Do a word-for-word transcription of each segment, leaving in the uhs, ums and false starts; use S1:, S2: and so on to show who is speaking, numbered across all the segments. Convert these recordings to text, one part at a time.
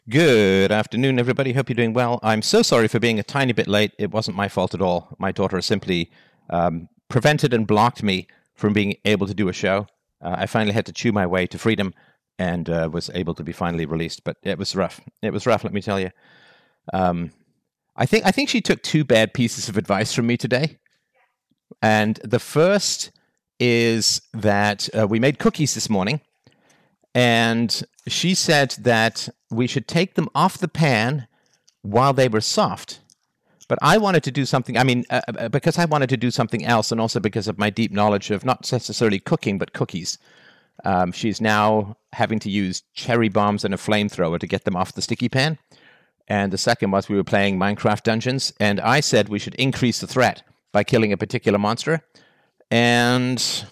S1: Good afternoon, everybody. Hope you're doing well. I'm so sorry for being a tiny bit late. It wasn't my fault at all. My daughter simply um, prevented and blocked me from being able to do a show. Uh, I finally had to chew my way to freedom and uh, was able to be finally released. But it was rough. It was rough, let me tell you. Um, I think I think she took two bad pieces of advice from me today. And the first is that uh, we made cookies this morning. And she said that we should take them off the pan while they were soft. But I wanted to do something, I mean, uh, because I wanted to do something else, and also because of my deep knowledge of not necessarily cooking, but cookies. Um, she's now having to use cherry bombs and a flamethrower to get them off the sticky pan. And the second was we were playing Minecraft Dungeons, and I said we should increase the threat by killing a particular monster. And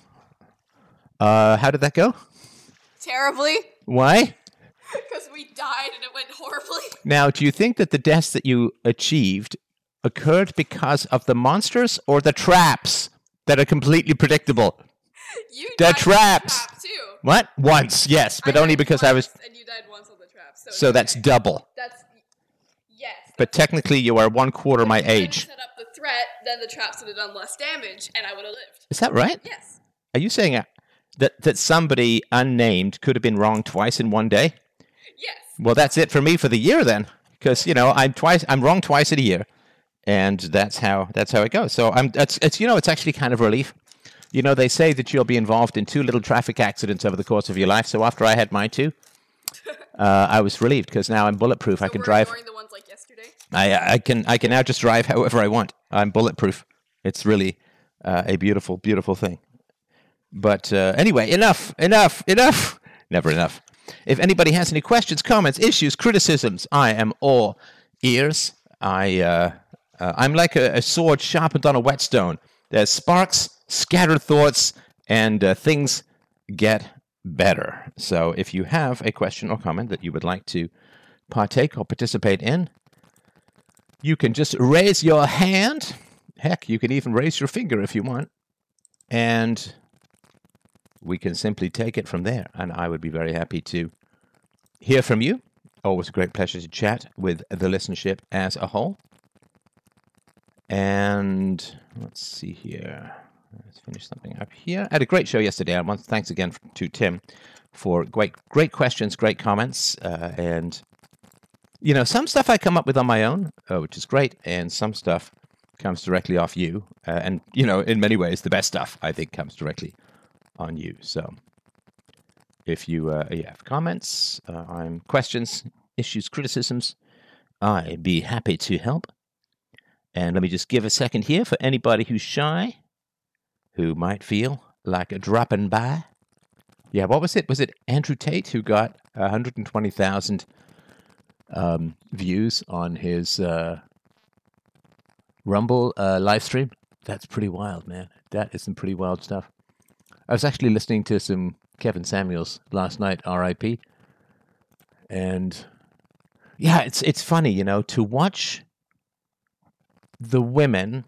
S1: uh, how did that go?
S2: Terribly.
S1: Why?
S2: Because we died and it went horribly.
S1: Now, do you think that the deaths that you achieved occurred because of the monsters or the traps that are completely predictable?
S2: You
S1: the
S2: died
S1: traps.
S2: on the trap too.
S1: What? Once, yes, but
S2: I
S1: only
S2: died
S1: because
S2: once,
S1: I was.
S2: And you died once on the trap. So,
S1: So that's
S2: okay.
S1: double.
S2: That's yes.
S1: But technically, you are one quarter my
S2: If you
S1: age.
S2: set up the threat, then the traps would have done less damage, and I would have lived.
S1: Is that right?
S2: Yes.
S1: Are you saying uh, that that somebody unnamed could have been wrong twice in one day?
S2: Yes.
S1: Well, that's it for me for the year then, because you know I'm twice I'm wrong twice in a year, and that's how that's how it goes. So I'm it's it's you know it's actually kind of relief. You know, they say that you'll be involved in two little traffic accidents over the course of your life. So after I had my two, uh, I was relieved because now I'm bulletproof.
S2: So
S1: I can
S2: we're
S1: drive.
S2: ignoring the ones like yesterday.
S1: I I can I can now just drive however I want. I'm bulletproof. It's really uh, a beautiful beautiful thing. But uh, anyway, enough, enough, enough. Never enough. If anybody has any questions, comments, issues, criticisms, I am all ears. I uh, uh, I'm like a, a sword sharpened on a whetstone. There's sparks, scattered thoughts, and uh, things get better. So if you have a question or comment that you would like to partake or participate in, you can just raise your hand. Heck, you can even raise your finger if you want. And we can simply take it from there. And I would be very happy to hear from you. Always a great pleasure to chat with the listenership as a whole. And let's see here. Let's finish something up here. I had a great show yesterday. I want thanks again to Tim for great, great questions, great comments, uh, and you know, some stuff I come up with on my own, uh, which is great, and some stuff comes directly off you. Uh, and you know, in many ways, the best stuff I think comes directly on you. So, if you, uh, you have comments, uh, I'm questions, issues, criticisms, I'd be happy to help. And let me just give a second here for anybody who's shy, who might feel like a dropping by. Yeah, what was it? Was it Andrew Tate who got one hundred twenty thousand um, views on his uh, Rumble uh, live stream? That's pretty wild, man. That is some pretty wild stuff. I was actually listening to some Kevin Samuels last night, R I P. And yeah, it's it's funny, you know, to watch the women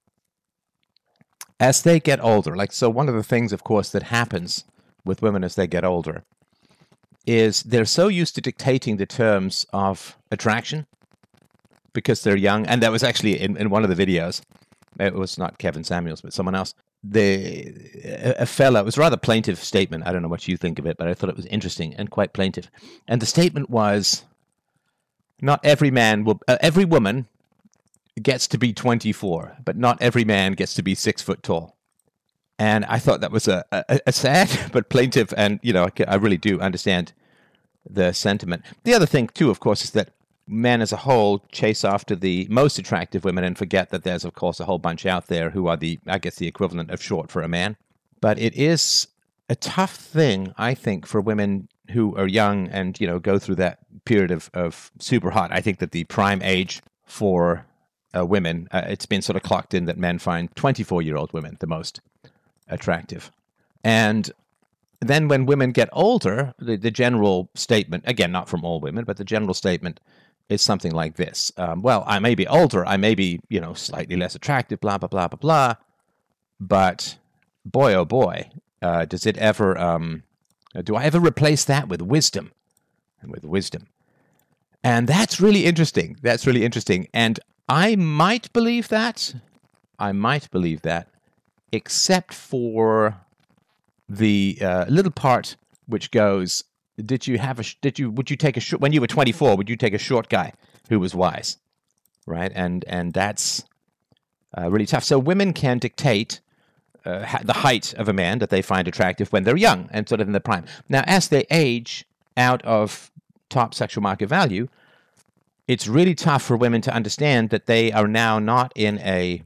S1: as they get older. Like, so one of the things, of course, that happens with women as they get older is they're so used to dictating the terms of attraction because they're young. And that was actually in, in one of the videos. It was not Kevin Samuels, but someone else. The a fella, it was a rather plaintive statement. I don't know what you think of it, but I thought it was interesting and quite plaintive. And the statement was, not every man will, uh, every woman gets to be twenty-four, but not every man gets to be six foot tall. And I thought that was a, a, a sad but plaintive, and you know, I, I really do understand the sentiment. The other thing too, of course, is that men as a whole chase after the most attractive women and forget that there's, of course, a whole bunch out there who are the, I guess, the equivalent of short for a man. But it is a tough thing, I think, for women who are young and, you know, go through that period of, of super hot. I think that the prime age for uh, women, uh, it's been sort of clocked in that men find twenty-four-year-old women the most attractive. And then when women get older, the, the general statement, again, not from all women, but the general statement is something like this. Um, well, I may be older, I may be, you know, slightly less attractive, blah, blah, blah, blah, blah. But boy, oh boy, uh, does it ever, um, do I ever replace that with wisdom? And with wisdom. And that's really interesting. That's really interesting. And I might believe that. I might believe that, except for the uh, little part which goes, did you have a, did you, would you take a, short, when you were twenty-four, would you take a short guy who was wise? Right? And, and that's uh, really tough. So women can dictate uh, the height of a man that they find attractive when they're young and sort of in the prime. Now, as they age out of top sexual market value, it's really tough for women to understand that they are now not in a,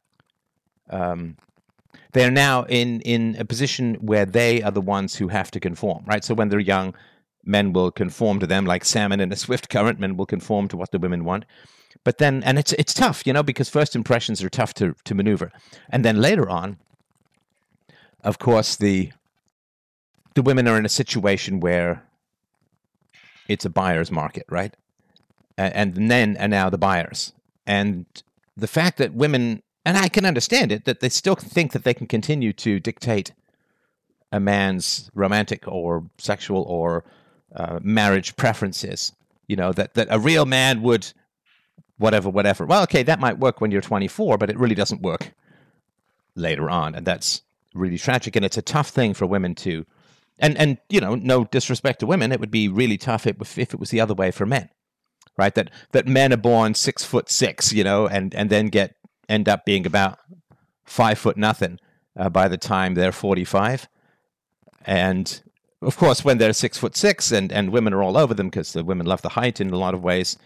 S1: um, they're now in, in a position where they are the ones who have to conform, right? So when they're young, men will conform to them like salmon in a swift current. Men will conform to what the women want. But then, and it's it's tough, you know, because first impressions are tough to, to maneuver. And then later on, of course, the the women are in a situation where it's a buyer's market, right? And men are now the buyers. And the fact that women, and I can understand it, that they still think that they can continue to dictate a man's romantic or sexual or uh, marriage preferences, you know, that, that a real man would whatever, whatever. Well, okay, that might work when you're twenty-four, but it really doesn't work later on. And that's really tragic. And it's a tough thing for women to, and, and you know, no disrespect to women, it would be really tough if, if it was the other way for men. Right, that that men are born six foot six, you know, and, and then get end up being about five foot nothing uh, by the time they're forty-five, and of course when they're six foot six, and, and women are all over them because the women love the height in a lot of ways,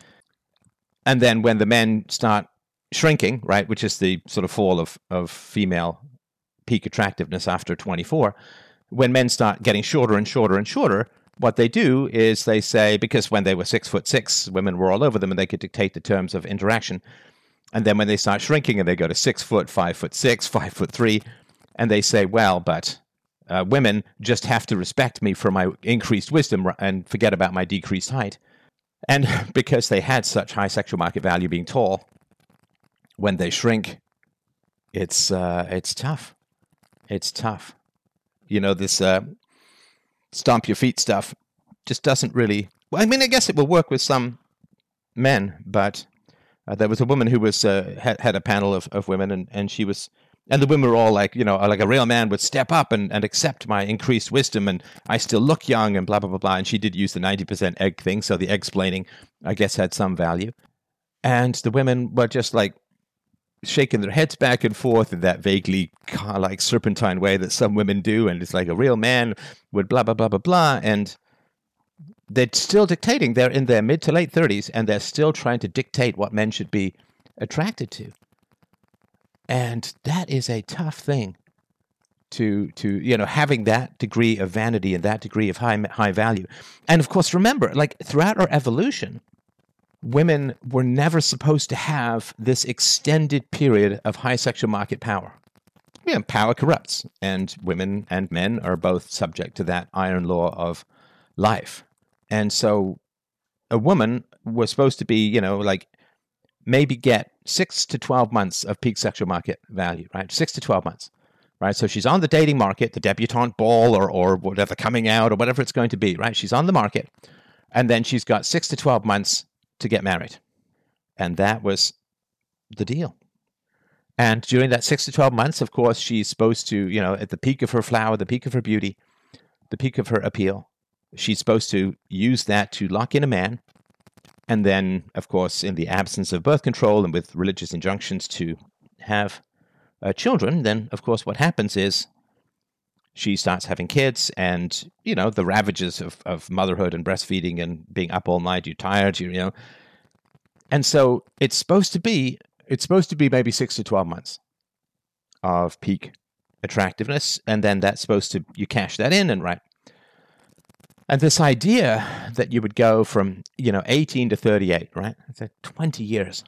S1: and then when the men start shrinking, right, which is the sort of fall of of female peak attractiveness after twenty-four, when men start getting shorter and shorter and shorter. What they do is they say, because when they were six foot six, women were all over them and they could dictate the terms of interaction. And then when they start shrinking and they go to six foot, five foot six, five foot three, and they say, well, but uh, women just have to respect me for my increased wisdom and forget about my decreased height. And because they had such high sexual market value being tall, when they shrink, it's uh, it's tough. It's tough. You know, this... Uh, stomp your feet stuff just doesn't really, well, I mean, I guess it will work with some men, but uh, there was a woman who was uh, had, had a panel of, of women, and, and she was, and the women were all like, you know, like a real man would step up and, and accept my increased wisdom, and I still look young, and blah, blah, blah, blah. And she did use the ninety percent egg thing, so the egg-splaining, I guess, had some value. And the women were just like shaking their heads back and forth in that vaguely like serpentine way that some women do, and it's like a real man would blah, blah, blah, blah, blah, and they're still dictating. They're in their mid to late thirties, and they're still trying to dictate what men should be attracted to. And that is a tough thing to, to you know, having that degree of vanity and that degree of high high value. And of course, remember, like throughout our evolution, women were never supposed to have this extended period of high sexual market power. Yeah, power corrupts, and women and men are both subject to that iron law of life. And so a woman was supposed to be, you know, like maybe get six to twelve months of peak sexual market value, right? Six to twelve months, right? So she's on the dating market, the debutante ball or, or whatever, coming out or whatever it's going to be, right? She's on the market, and then she's got six to twelve months to get married. And that was the deal. And during that six to twelve months, of course, she's supposed to, you know, at the peak of her flower, the peak of her beauty, the peak of her appeal, she's supposed to use that to lock in a man. And then, of course, in the absence of birth control and with religious injunctions to have uh, children, then, of course, what happens is she starts having kids, and, you know, the ravages of, of motherhood and breastfeeding and being up all night, you're tired, you, you know. And so it's supposed to be, it's supposed to be maybe six to twelve months of peak attractiveness, and then that's supposed to, you cash that in, and right. And this idea that you would go from, you know, eighteen to thirty-eight, right? It's like twenty years.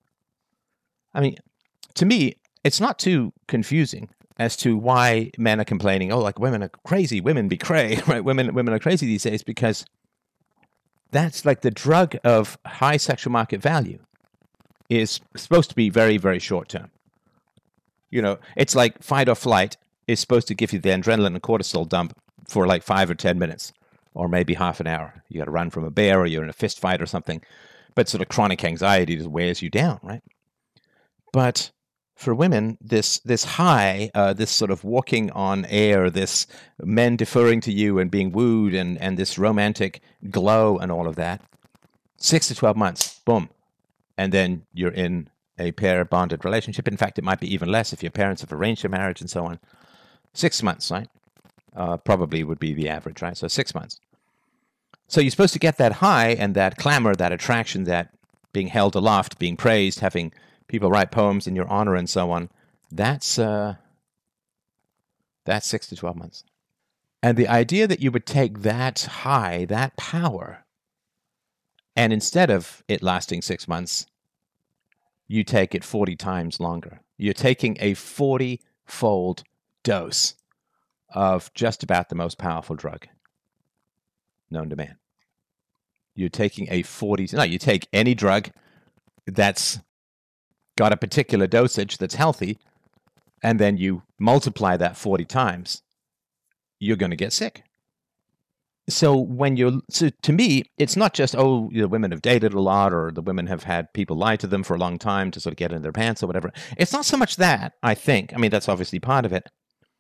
S1: I mean, to me, it's not too confusing as to why men are complaining, oh, like women are crazy, women be cray, right? Women women are crazy these days, because that's like the drug of high sexual market value is supposed to be very, very short term. You know, it's like fight or flight is supposed to give you the adrenaline and cortisol dump for like five or ten minutes. or maybe half an hour. You got to run from a bear, or you're in a fist fight or something. But sort of chronic anxiety just wears you down, right? But for women, this this high, uh, this sort of walking on air, this men deferring to you and being wooed, and, and this romantic glow and all of that, six to twelve months, boom. And then you're in a pair-bonded relationship. In fact, it might be even less if your parents have arranged your marriage and so on. Six months, right? Uh, probably would be the average, right? So six months. So you're supposed to get that high and that clamor, that attraction, that being held aloft, being praised, having people write poems in your honor and so on. That's uh, that's six to twelve months. And the idea that you would take that high, that power, and instead of it lasting six months, you take it forty times longer. You're taking a forty-fold dose of just about the most powerful drug known to man. You're taking a forty... No, you take any drug that's got a particular dosage that's healthy, and then you multiply that forty times, you're going to get sick. So when you're... So to me, it's not just, oh, the women have dated a lot, or the women have had people lie to them for a long time to sort of get in their pants or whatever. It's not so much that, I think. I mean, that's obviously part of it.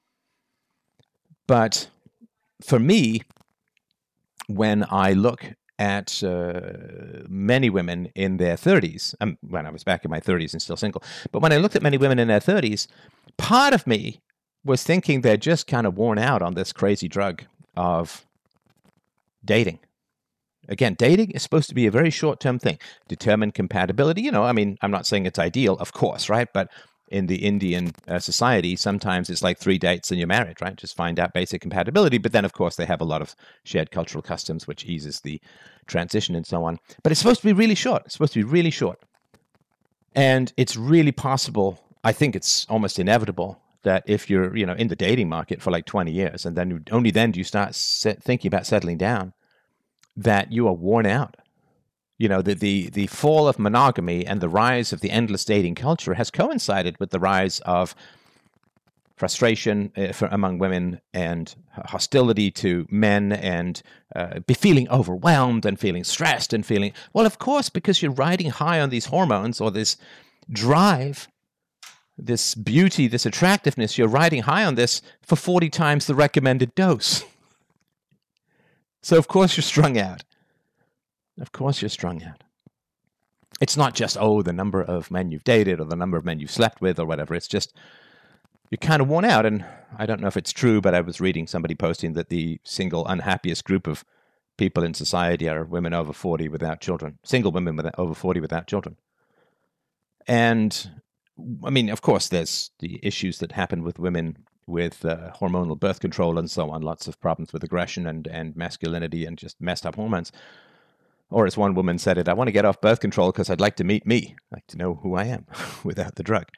S1: But for me, when I look at uh, many women in their thirties, um, when I was back in my thirties and still single, but when I looked at many women in their thirties, part of me was thinking they're just kind of worn out on this crazy drug of dating. Again, dating is supposed to be a very short-term thing. Determine compatibility. You know, I mean, I'm not saying it's ideal, of course, right? But in the Indian uh, society, sometimes it's like three dates and you're married, right? Just find out basic compatibility. But then, of course, they have a lot of shared cultural customs, which eases the transition and so on. But it's supposed to be really short. It's supposed to be really short. And it's really possible, I think it's almost inevitable, that if you're, you know, in the dating market for like twenty years, and then only then do you start set, thinking about settling down, that you are worn out. You know, the, the, the fall of monogamy and the rise of the endless dating culture has coincided with the rise of frustration uh, for, among women, and hostility to men, and uh, be feeling overwhelmed and feeling stressed and feeling, well, of course, because you're riding high on these hormones, or this drive, this beauty, this attractiveness, you're riding high on this for forty times the recommended dose. So, of course, you're strung out. Of course you're strung out. It's not just, oh, the number of men you've dated or the number of men you've slept with or whatever. It's just you're kind of worn out. And I don't know if it's true, but I was reading somebody posting that the single unhappiest group of people in society are women over forty without children, single women with, over forty without children. And, I mean, of course, there's the issues that happen with women with uh, hormonal birth control and so on, lots of problems with aggression and, and masculinity and just messed up hormones. Or as one woman said it, I want to get off birth control because I'd like to meet me, I'd like to know who I am without the drug.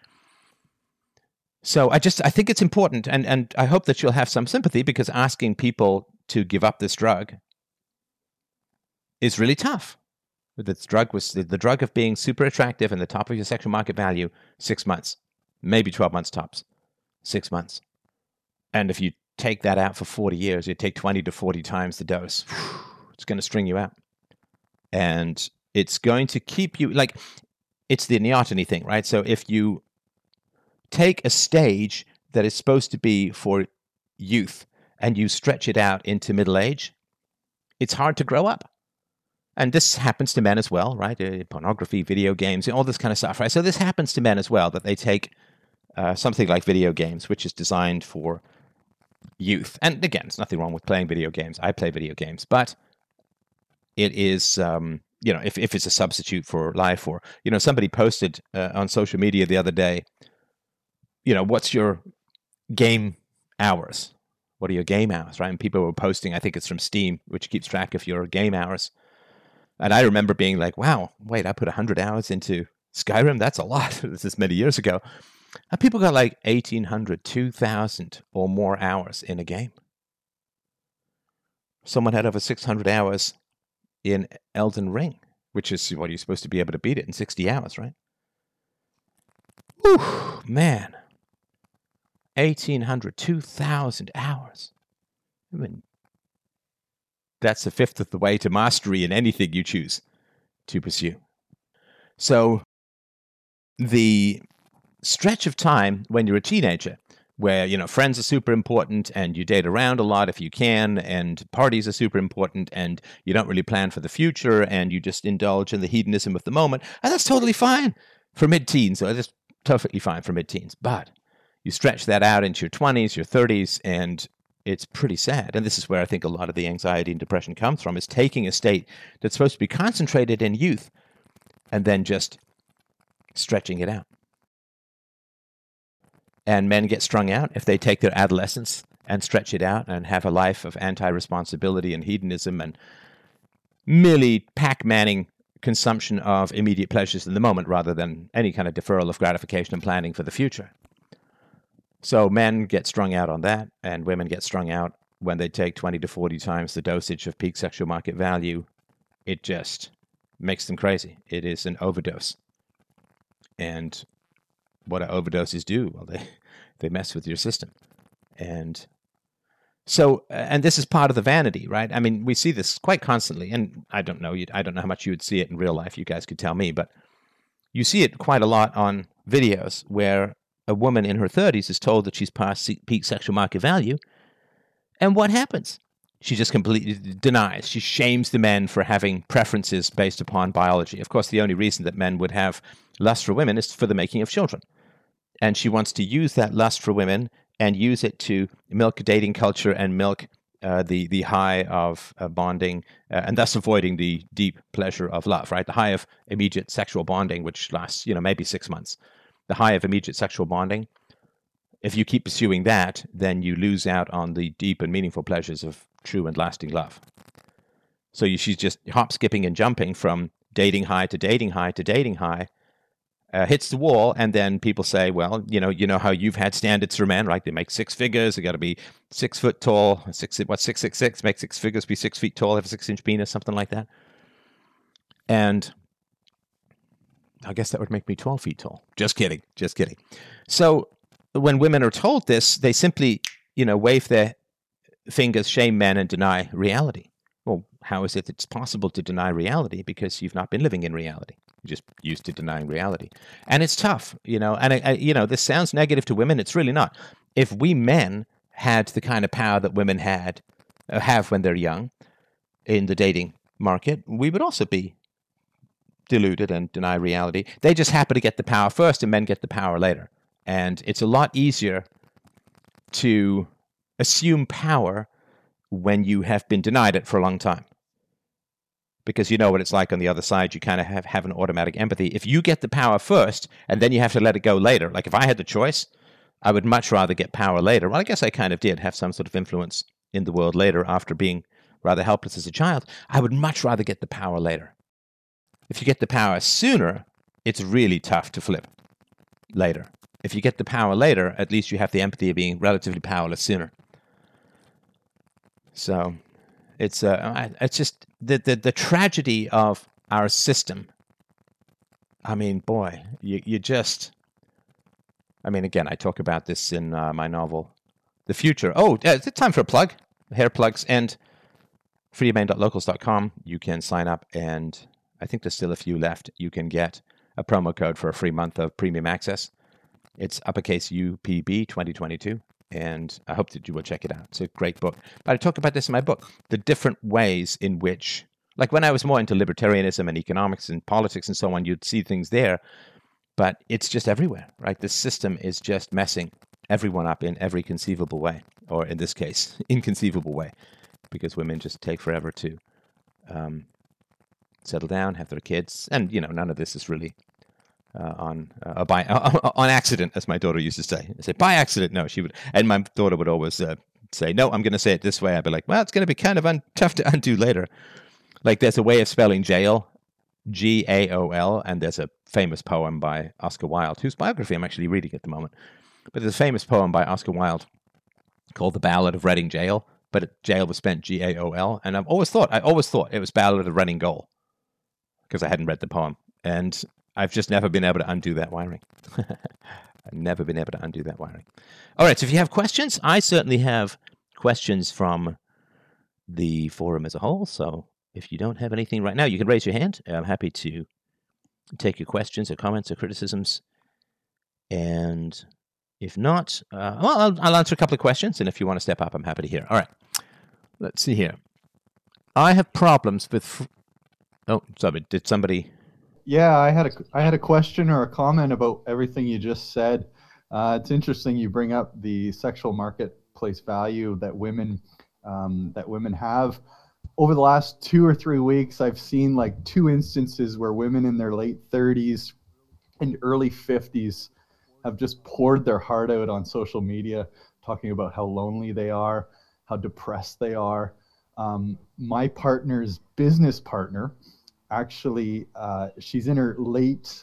S1: So I just, I think it's important, and, and I hope that you'll have some sympathy, because asking people to give up this drug is really tough. This drug was the, the drug of being super attractive and the top of your sexual market value, six months, maybe twelve months tops, six months. And if you take that out for forty years, you take twenty to forty times the dose. It's going to string you out. And it's going to keep you, like, it's the neoteny thing, right? So if you take a stage that is supposed to be for youth and you stretch it out into middle age, it's hard to grow up. And this happens to men as well, right? Uh, pornography, video games, all this kind of stuff, right? So this happens to men as well, that they take uh, something like video games, which is designed for youth. And again, there's nothing wrong with playing video games. I play video games, but it is, um, you know, if, if it's a substitute for life, or, you know, somebody posted uh, on social media the other day, you know, what's your game hours? What are your game hours, right? And people were posting, I think it's from Steam, which keeps track of your game hours. And I remember being like, wow, wait, I put one hundred hours into Skyrim? That's a lot. This is many years ago. And people got like eighteen hundred, two thousand or more hours in a game. Someone had over six hundred hours in Elden Ring, which is what you're supposed to be able to beat it in sixty hours, right? Whew, man. eighteen hundred, two thousand hours. I mean, that's a fifth of the way to mastery in anything you choose to pursue. So the stretch of time when you're a teenager, where, you know, friends are super important and you date around a lot if you can, and parties are super important, and you don't really plan for the future, and you just indulge in the hedonism of the moment, and that's totally fine for mid-teens. So that's perfectly fine for mid-teens. But you stretch that out into your twenties, your thirties, and it's pretty sad. And this is where I think a lot of the anxiety and depression comes from, is taking a state that's supposed to be concentrated in youth and then just stretching it out. And men get strung out if they take their adolescence and stretch it out and have a life of anti-responsibility and hedonism and merely pack-manning consumption of immediate pleasures in the moment rather than any kind of deferral of gratification and planning for the future. So men get strung out on that, and women get strung out when they take twenty to forty times the dosage of peak sexual market value. It just makes them crazy. It is an overdose. And what do overdoses do? Well, they, they mess with your system. And so, and this is part of the vanity, right? I mean, we see this quite constantly, and I don't know, I don't know how much you would see it in real life. You guys could tell me, but you see it quite a lot on videos where a woman in her thirties is told that she's past peak sexual market value. And what happens? She just completely denies. She shames the men for having preferences based upon biology. Of course, the only reason that men would have lust for women is for the making of children. And she wants to use that lust for women and use it to milk dating culture and milk uh, the, the high of uh, bonding, uh, and thus avoiding the deep pleasure of love, right? The high of immediate sexual bonding, which lasts, you know, maybe six months. The high of immediate sexual bonding, if you keep pursuing that, then you lose out on the deep and meaningful pleasures of true and lasting love. So you, she's just hop, skipping, and jumping from dating high to dating high to dating high, uh, hits the wall, and then people say, well, you know, you know how you've had standards for men, right? They make six figures. They got to be six foot tall. Six, what, six, six, six? Make six figures, be six feet tall, have a six inch penis, something like that. And I guess that would make me twelve feet tall. Just kidding. Just kidding. So when women are told this, they simply, you know, wave their fingers, shame men, and deny reality. Well, how is it it's possible to deny reality? Because you've not been living in reality. You're just used to denying reality. And it's tough, you know, and, I, I, you know, this sounds negative to women. It's really not. If we men had the kind of power that women had, uh, have when they're young in the dating market, we would also be deluded and deny reality. They just happen to get the power first, and men get the power later. And it's a lot easier to assume power when you have been denied it for a long time. Because you know what it's like on the other side. You kind of have, have an automatic empathy. If you get the power first, and then you have to let it go later. Like if I had the choice, I would much rather get power later. Well, I guess I kind of did have some sort of influence in the world later after being rather helpless as a child. I would much rather get the power later. If you get the power sooner, it's really tough to flip later. If you get the power later, at least you have the empathy of being relatively powerless sooner. So it's uh, it's just the, the, the tragedy of our system. I mean, boy, you, you just... I mean, again, I talk about this in uh, my novel, The Future. Oh, uh, is it time for a plug? Hair plugs. And freedomain dot locals dot com, you can sign up, and I think there's still a few left. You can get a promo code for a free month of premium access. It's uppercase U P B twenty twenty-two, and I hope that you will check it out. It's a great book. But I talk about this in my book, the different ways in which, like when I was more into libertarianism and economics and politics and so on, you'd see things there, but it's just everywhere, right? The system is just messing everyone up in every conceivable way, or in this case, inconceivable way, because women just take forever to um, settle down, have their kids, and, you know, none of this is really Uh, on uh, by uh, on accident, as my daughter used to say. I say by accident. No, she would, and my daughter would always uh, say, "No, I'm going to say it this way." I'd be like, "Well, it's going to be kind of un- tough to undo later." Like there's a way of spelling jail, G A O L, and there's a famous poem by Oscar Wilde, whose biography I'm actually reading at the moment. But there's a famous poem by Oscar Wilde called "The Ballad of Reading Gaol," but jail was spelled G A O L, and I've always thought, I always thought it was Ballad of Reading Gaol because I hadn't read the poem, and I've just never been able to undo that wiring. I've never been able to undo that wiring. All right, so if you have questions, I certainly have questions from the forum as a whole. So if you don't have anything right now, you can raise your hand. I'm happy to take your questions or comments or criticisms. And if not, uh, well, I'll, I'll answer a couple of questions. And if you want to step up, I'm happy to hear. All right. Let's see here. I have problems with... Fr- oh, sorry. Did somebody...
S3: Yeah, I had a I had a question or a comment about everything you just said. Uh, it's interesting you bring up the sexual marketplace value that women um, that women have. Over the last two or three weeks, I've seen like two instances where women in their late thirties and early fifties have just poured their heart out on social media, talking about how lonely they are, how depressed they are. Um, my partner's business partner, actually, uh, she's in her late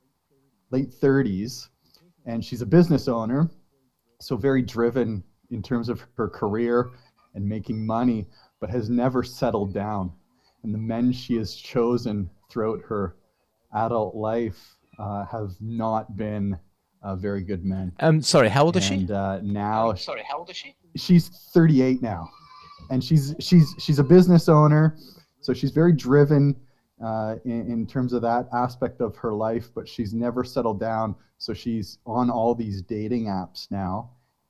S3: late thirties, and she's a business owner, so very driven in terms of her career and making money, but has never settled down. And the men she has chosen throughout her adult life uh, have not been uh, very good men.
S1: Um, sorry, how old is she?
S3: And uh, now,
S4: Um, sorry, how old is she?
S3: She's thirty-eight now, and she's she's she's a business owner, so she's very driven uh, in, in terms of that aspect of her life, but she's never settled down. So she's on all these dating apps now,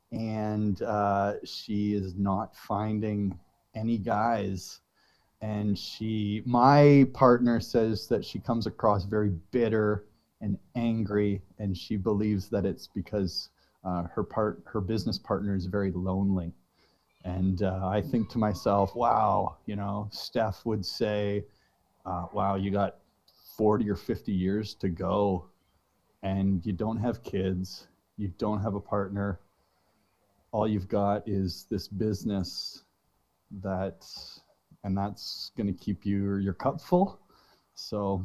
S3: and uh, she is not finding any guys. And she, my partner says that she comes across very bitter and angry, and she believes that it's because uh, her part, her business partner is very lonely. And uh, I think to myself, wow, you know, Steph would say, uh, wow, you got forty or fifty years to go, and you don't have kids, you don't have a partner. All you've got is this business that, and that's going to keep you your cup full. So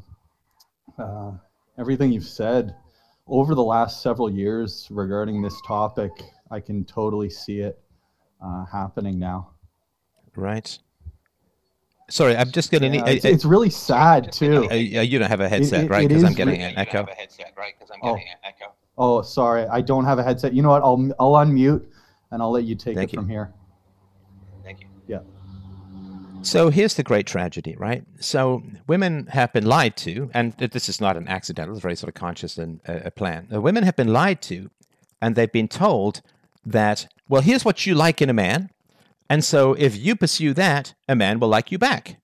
S3: uh, everything you've said over the last several years regarding this topic, I can totally see it uh, happening now.
S1: Right. Sorry, I'm just going to
S3: Yeah,
S1: need...
S3: it's, it's really sad too.
S1: Uh, you don't have a headset,
S3: It- it-
S1: right?
S3: it
S1: Because I'm
S3: is
S1: getting
S3: re-
S1: an echo.
S4: have a headset, right? Because I'm
S3: Oh.
S4: getting an echo.
S3: Oh, sorry, I don't have a headset. You know what? I'll I'll unmute and I'll let you take
S1: Thank
S3: it
S1: you.
S3: from here.
S4: Thank you.
S3: Yeah.
S1: So here's the great tragedy, right? So women have been lied to, and this is not an accidental, it's very sort of conscious and uh, a plan. The women have been lied to, and they've been told that, well, here's what you like in a man, and so if you pursue that, a man will like you back.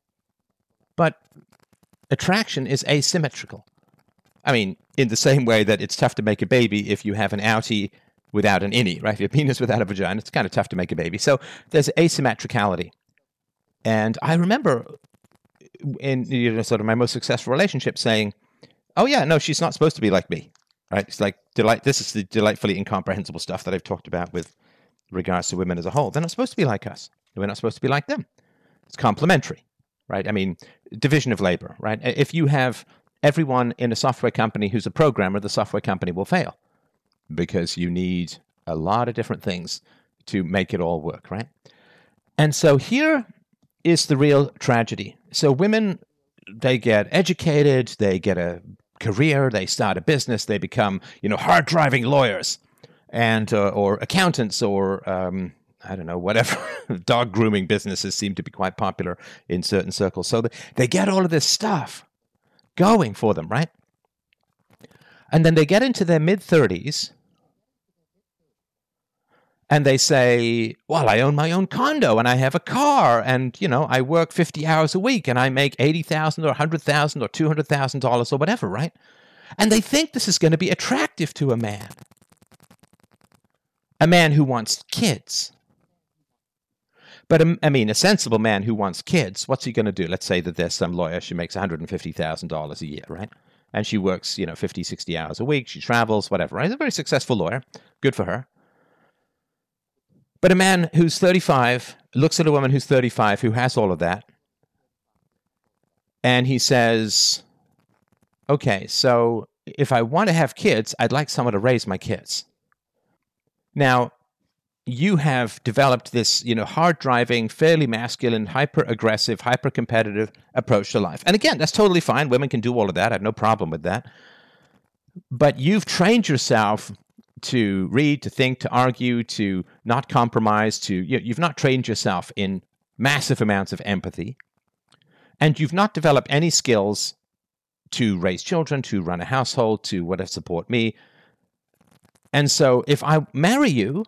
S1: But attraction is asymmetrical. I mean, in the same way that it's tough to make a baby if you have an outie without an innie, right? If you have a penis without a vagina, it's kind of tough to make a baby. So there's asymmetricality. And I remember in you know, sort of my most successful relationship saying, oh, yeah, no, she's not supposed to be like me, right? It's like, delight. This is the delightfully incomprehensible stuff that I've talked about with regards to women as a whole. They're not supposed to be like us. We're not supposed to be like them. It's complementary, right? I mean, division of labor, right? If you have everyone in a software company who's a programmer, the software company will fail because you need a lot of different things to make it all work, right? And so here is the real tragedy. So women, they get educated, they get a career, they start a business, they become, you know, hard-driving lawyers and uh, or accountants or um, I don't know, whatever. Dog grooming businesses seem to be quite popular in certain circles. So they get all of this stuff going for them, right? And then they get into their mid-thirties and they say, well, I own my own condo and I have a car and, you know, I work fifty hours a week and I make eighty thousand dollars or one hundred thousand dollars or two hundred thousand dollars or whatever, right? And they think this is going to be attractive to a man. A man who wants kids. But, I mean, a sensible man who wants kids, what's he going to do? Let's say that there's some lawyer, she makes one hundred fifty thousand dollars a year, right? And she works, you know, fifty, sixty hours a week. She travels, whatever, right? A very successful lawyer. Good for her. But a man who's thirty-five looks at a woman who's thirty-five who has all of that, and he says, okay, so if I want to have kids, I'd like someone to raise my kids. Now, you have developed this, you know, hard-driving, fairly masculine, hyper-aggressive, hyper-competitive approach to life. And again, that's totally fine. Women can do all of that. I have no problem with that. But you've trained yourself to read, to think, to argue, to not compromise, to, you know, you've not trained yourself in massive amounts of empathy, and you've not developed any skills to raise children, to run a household, to whatever, support me. And so if I marry you,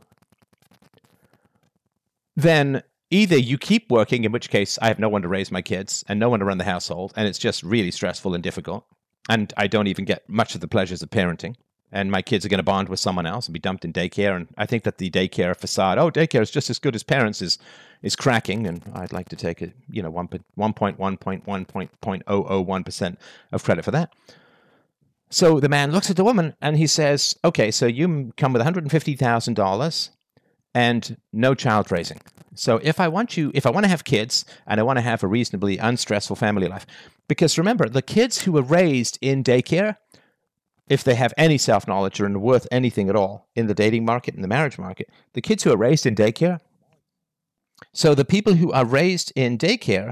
S1: then either you keep working, in which case I have no one to raise my kids and no one to run the household, and it's just really stressful and difficult, and I don't even get much of the pleasures of parenting, and my kids are going to bond with someone else and be dumped in daycare. And I think that the daycare facade, oh, daycare is just as good as parents, is is cracking, and I'd like to take a, you know, one point one point one point zero zero one percent of credit for that. So the man looks at the woman and he says, okay, so you come with one hundred fifty thousand dollars and no child raising. So if I want you, if I want to have kids and I want to have a reasonably unstressful family life, because remember, the kids who were raised in daycare, if they have any self-knowledge or are worth anything at all in the dating market and the marriage market, the kids who are raised in daycare, so the people who are raised in daycare,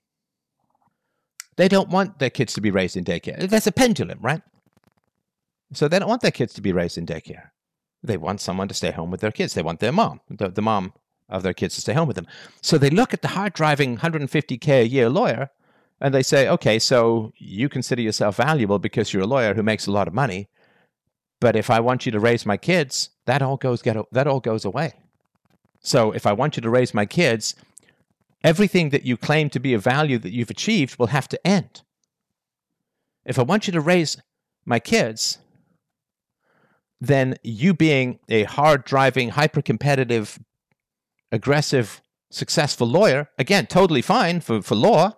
S1: they don't want their kids to be raised in daycare. That's a pendulum, right? So they don't want their kids to be raised in daycare. They want someone to stay home with their kids. They want their mom, the, the mom of their kids, to stay home with them. So they look at the hard-driving one hundred fifty K a year lawyer, and they say, okay, so you consider yourself valuable because you're a lawyer who makes a lot of money, but if I want you to raise my kids, that all goes get that all goes away. So if I want you to raise my kids, everything that you claim to be a value that you've achieved will have to end. If I want you to raise my kids, then you being a hard-driving, hyper-competitive, aggressive, successful lawyer, again, totally fine for, for law,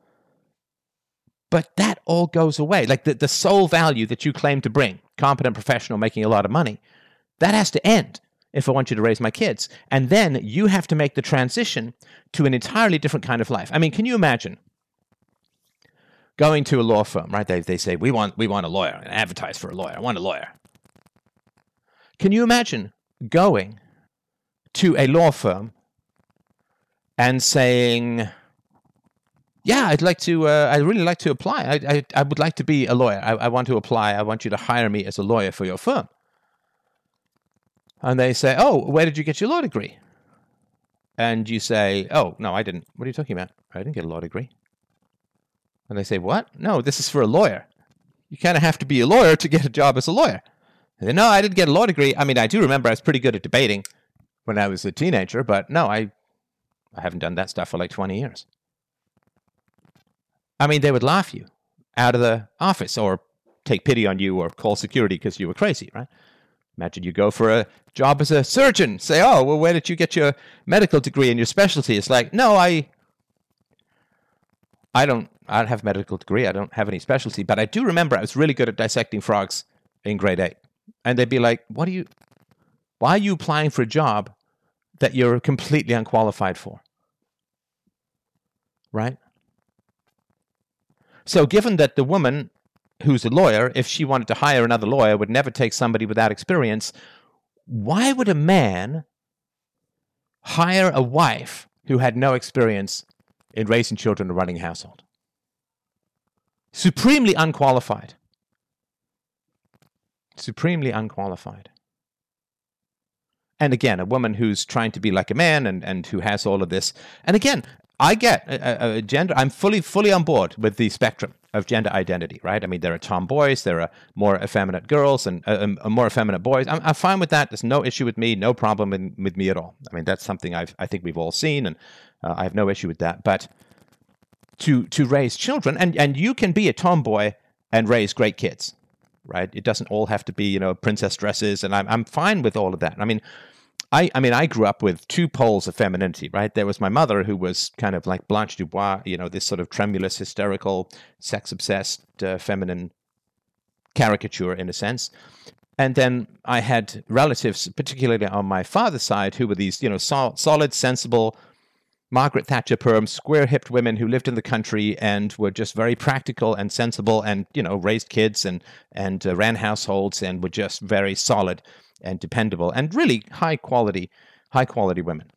S1: but that all goes away. Like the, the sole value that you claim to bring, competent professional making a lot of money, that has to end if I want you to raise my kids. And then you have to make the transition to an entirely different kind of life. I mean, can you imagine going to a law firm, right? They, they say, we want, we want a lawyer, and advertise for a lawyer. I want a lawyer. Can you imagine going to a law firm and saying, yeah, I'd like to, uh, I'd really like to apply. I, I, I would like to be a lawyer. I, I want to apply. I want you to hire me as a lawyer for your firm. And they say, oh, where did you get your law degree? And you say, oh, no, I didn't. What are you talking about? I didn't get a law degree. And they say, what? No, this is for a lawyer. You kind of have to be a lawyer to get a job as a lawyer. And they, no, I didn't get a law degree. I mean, I do remember I was pretty good at debating when I was a teenager, but no, I, I haven't done that stuff for like twenty years. I mean, they would laugh you out of the office or take pity on you or call security because you were crazy, right? Imagine you go for a job as a surgeon. Say, oh, well, where did you get your medical degree and your specialty? It's like, no, I I don't, I don't have a medical degree. I don't have any specialty. But I do remember I was really good at dissecting frogs in grade eight. And they'd be like, what are you, why are you applying for a job that you're completely unqualified for? Right? So given that the woman who's a lawyer, if she wanted to hire another lawyer, would never take somebody without experience, why would a man hire a wife who had no experience in raising children and running a household? Supremely unqualified. Supremely unqualified. And again, a woman who's trying to be like a man and, and who has all of this. And again, I get a, a gender, I'm fully, fully on board with the spectrum of gender identity, right? I mean, there are tomboys, there are more effeminate girls and uh, uh, more effeminate boys. I'm, I'm fine with that. There's no issue with me, no problem in, with me at all. I mean, that's something I've, I think we've all seen, and uh, I have no issue with that. But to to raise children, and, and you can be a tomboy and raise great kids, right? It doesn't all have to be, you know, princess dresses, and I'm I'm fine with all of that. I mean, I, I mean, I grew up with two poles of femininity, right? There was my mother, who was kind of like Blanche Dubois, you know, this sort of tremulous, hysterical, sex-obsessed, uh, feminine caricature, in a sense. And then I had relatives, particularly on my father's side, who were these, you know, sol- solid, sensible, Margaret Thatcher perm, square-hipped women who lived in the country and were just very practical and sensible and, you know, raised kids and, and uh, ran households and were just very solid and dependable and really high quality, high quality women.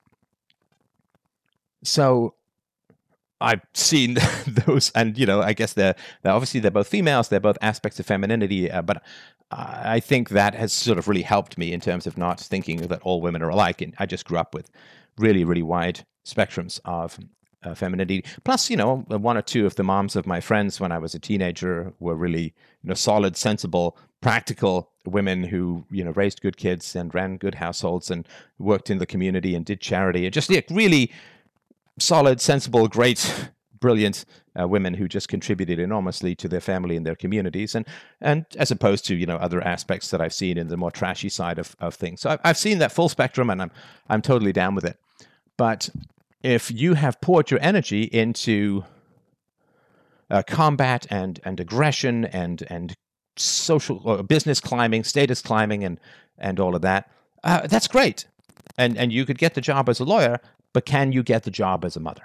S1: So I've seen those, and you know, I guess they're, they're obviously they're both females, they're both aspects of femininity, uh, but I think that has sort of really helped me in terms of not thinking that all women are alike. And I just grew up with really, really wide spectrums of uh, femininity. Plus, you know, one or two of the moms of my friends when I was a teenager were really, you know, solid, sensible, practical women who, you know, raised good kids and ran good households and worked in the community and did charity and just like really solid, sensible, great, brilliant uh, women who just contributed enormously to their family and their communities, and and as opposed to, you know, other aspects that I've seen in the more trashy side of, of things. So I've, I've seen that full spectrum, and I'm I'm totally down with it. But if you have poured your energy into uh, combat and and aggression and and social or business climbing, status climbing, and and all of that, uh, that's great, and and you could get the job as a lawyer, but can you get the job as a mother?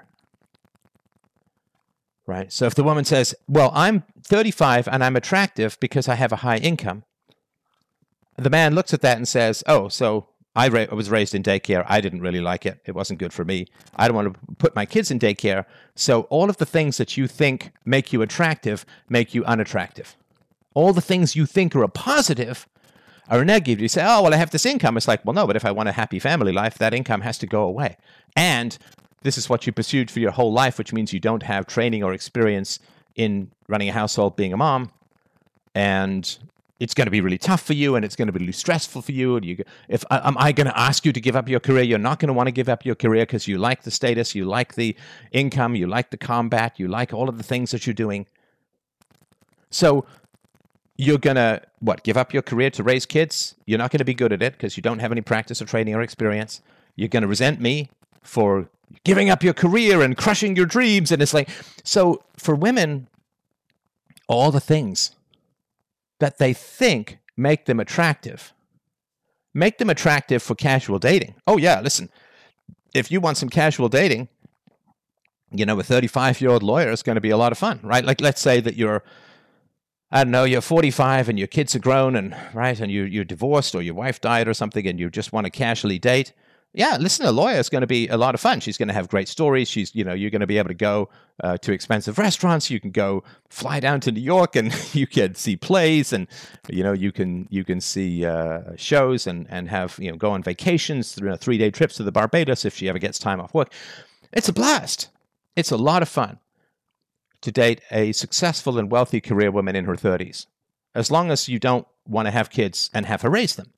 S1: Right. So if the woman says, well, I'm thirty-five and I'm attractive because I have a high income, the man looks at that and says, oh, so I ra- was raised in daycare. I didn't really like it. It wasn't good for me. I don't want to put my kids in daycare. So all of the things that you think make you attractive make you unattractive. All the things you think are a positive are a negative. You say, oh, well, I have this income. It's like, well, no, but if I want a happy family life, that income has to go away. And this is what you pursued for your whole life, which means you don't have training or experience in running a household, being a mom, and it's going to be really tough for you, and it's going to be really stressful for you. And you, if am I going to ask you to give up your career? You're not going to want to give up your career because you like the status, you like the income, you like the combat, you like all of the things that you're doing. So you're going to, what, give up your career to raise kids? You're not going to be good at it because you don't have any practice or training or experience. You're going to resent me for giving up your career and crushing your dreams. And it's like, so for women, all the things that they think make them attractive, make them attractive for casual dating. Oh yeah, listen, if you want some casual dating, you know, a thirty-five-year-old lawyer is going to be a lot of fun, right? Like, let's say that you're, I don't know, you're forty-five and your kids are grown and, right, and you, you're divorced or your wife died or something and you just want to casually date. Yeah, listen, a lawyer is going to be a lot of fun. She's going to have great stories. She's, you know, you're going to be able to go uh, to expensive restaurants. You can go fly down to New York and you can see plays, and you know, you can you can see uh, shows and and have, you know, go on vacations, you know, three day trips to the Barbados if she ever gets time off work. It's a blast. It's a lot of fun to date a successful and wealthy career woman in her thirties, as long as you don't want to have kids and have her raise them.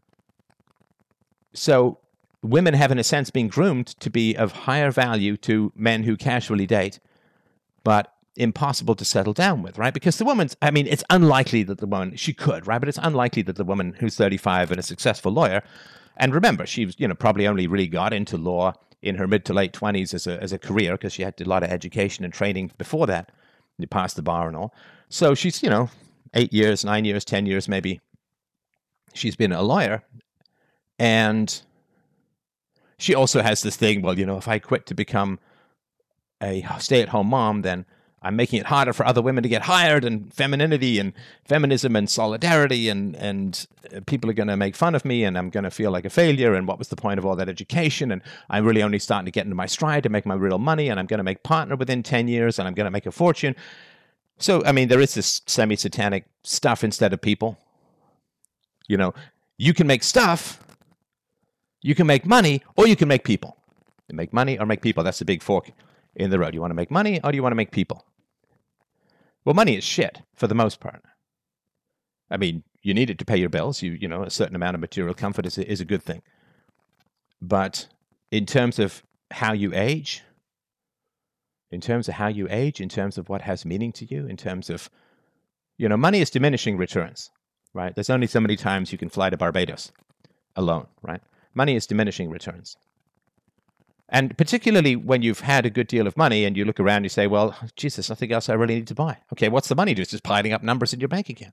S1: So women have, in a sense, been groomed to be of higher value to men who casually date, but impossible to settle down with, right? Because the woman's, I mean, it's unlikely that the woman, she could, right? But it's unlikely that the woman who's thirty-five and a successful lawyer, and remember, she's, you know, probably only really got into law in her mid to late twenties as a as a career because she had a lot of education and training before that. You passed the bar and all. So she's, you know, eight years, nine years, ten years maybe. She's been a lawyer, and she also has this thing, well, you know, if I quit to become a stay-at-home mom, then I'm making it harder for other women to get hired, and femininity and feminism and solidarity, and, and people are going to make fun of me, and I'm going to feel like a failure, and what was the point of all that education, and I'm really only starting to get into my stride to make my real money, and I'm going to make partner within ten years, and I'm going to make a fortune. So, I mean, there is this semi-satanic stuff instead of people. You know, you can make stuff, you can make money, or you can make people. You make money or make people. That's the big fork in the road. You want to make money or do you want to make people? Well, money is shit for the most part. I mean, you need it to pay your bills. You you know, a certain amount of material comfort is a, is a good thing. But in terms of how you age, in terms of how you age, in terms of what has meaning to you, in terms of, you know, money is diminishing returns, right? There's only so many times you can fly to Barbados alone, right? Money is diminishing returns. And particularly when you've had a good deal of money and you look around, you say, well, geez, there's nothing else I really need to buy. Okay, what's the money do? It's just piling up numbers in your bank account.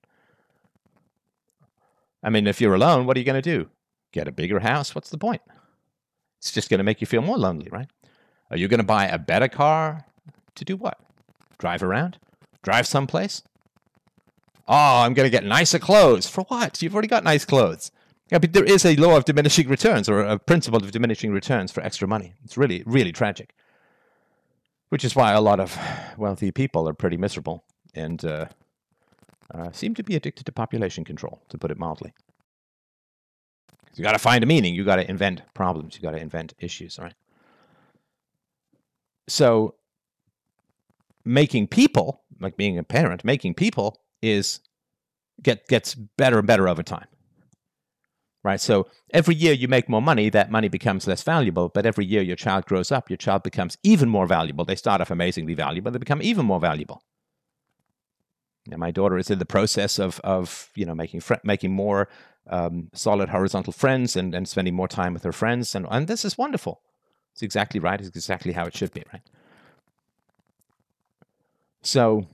S1: I mean, if you're alone, what are you going to do? Get a bigger house? What's the point? It's just going to make you feel more lonely, right? Are you going to buy a better car to do what? Drive around? Drive someplace? Oh, I'm going to get nicer clothes. For what? You've already got nice clothes. Yeah, but there is a law of diminishing returns, or a principle of diminishing returns for extra money. It's really, really tragic. Which is why a lot of wealthy people are pretty miserable and uh, uh, seem to be addicted to population control, to put it mildly. You got to find a meaning. You got to invent problems. You got to invent issues, all right? so making people, like being a parent, making people is get gets better and better over time. Right? So every year you make more money, that money becomes less valuable, but every year your child grows up, your child becomes even more valuable. They start off amazingly valuable, they become even more valuable. And my daughter is in the process of, of you know, making fr- making more um, solid horizontal friends and, and spending more time with her friends. And, and this is wonderful. It's exactly right. It's exactly how it should be, right? So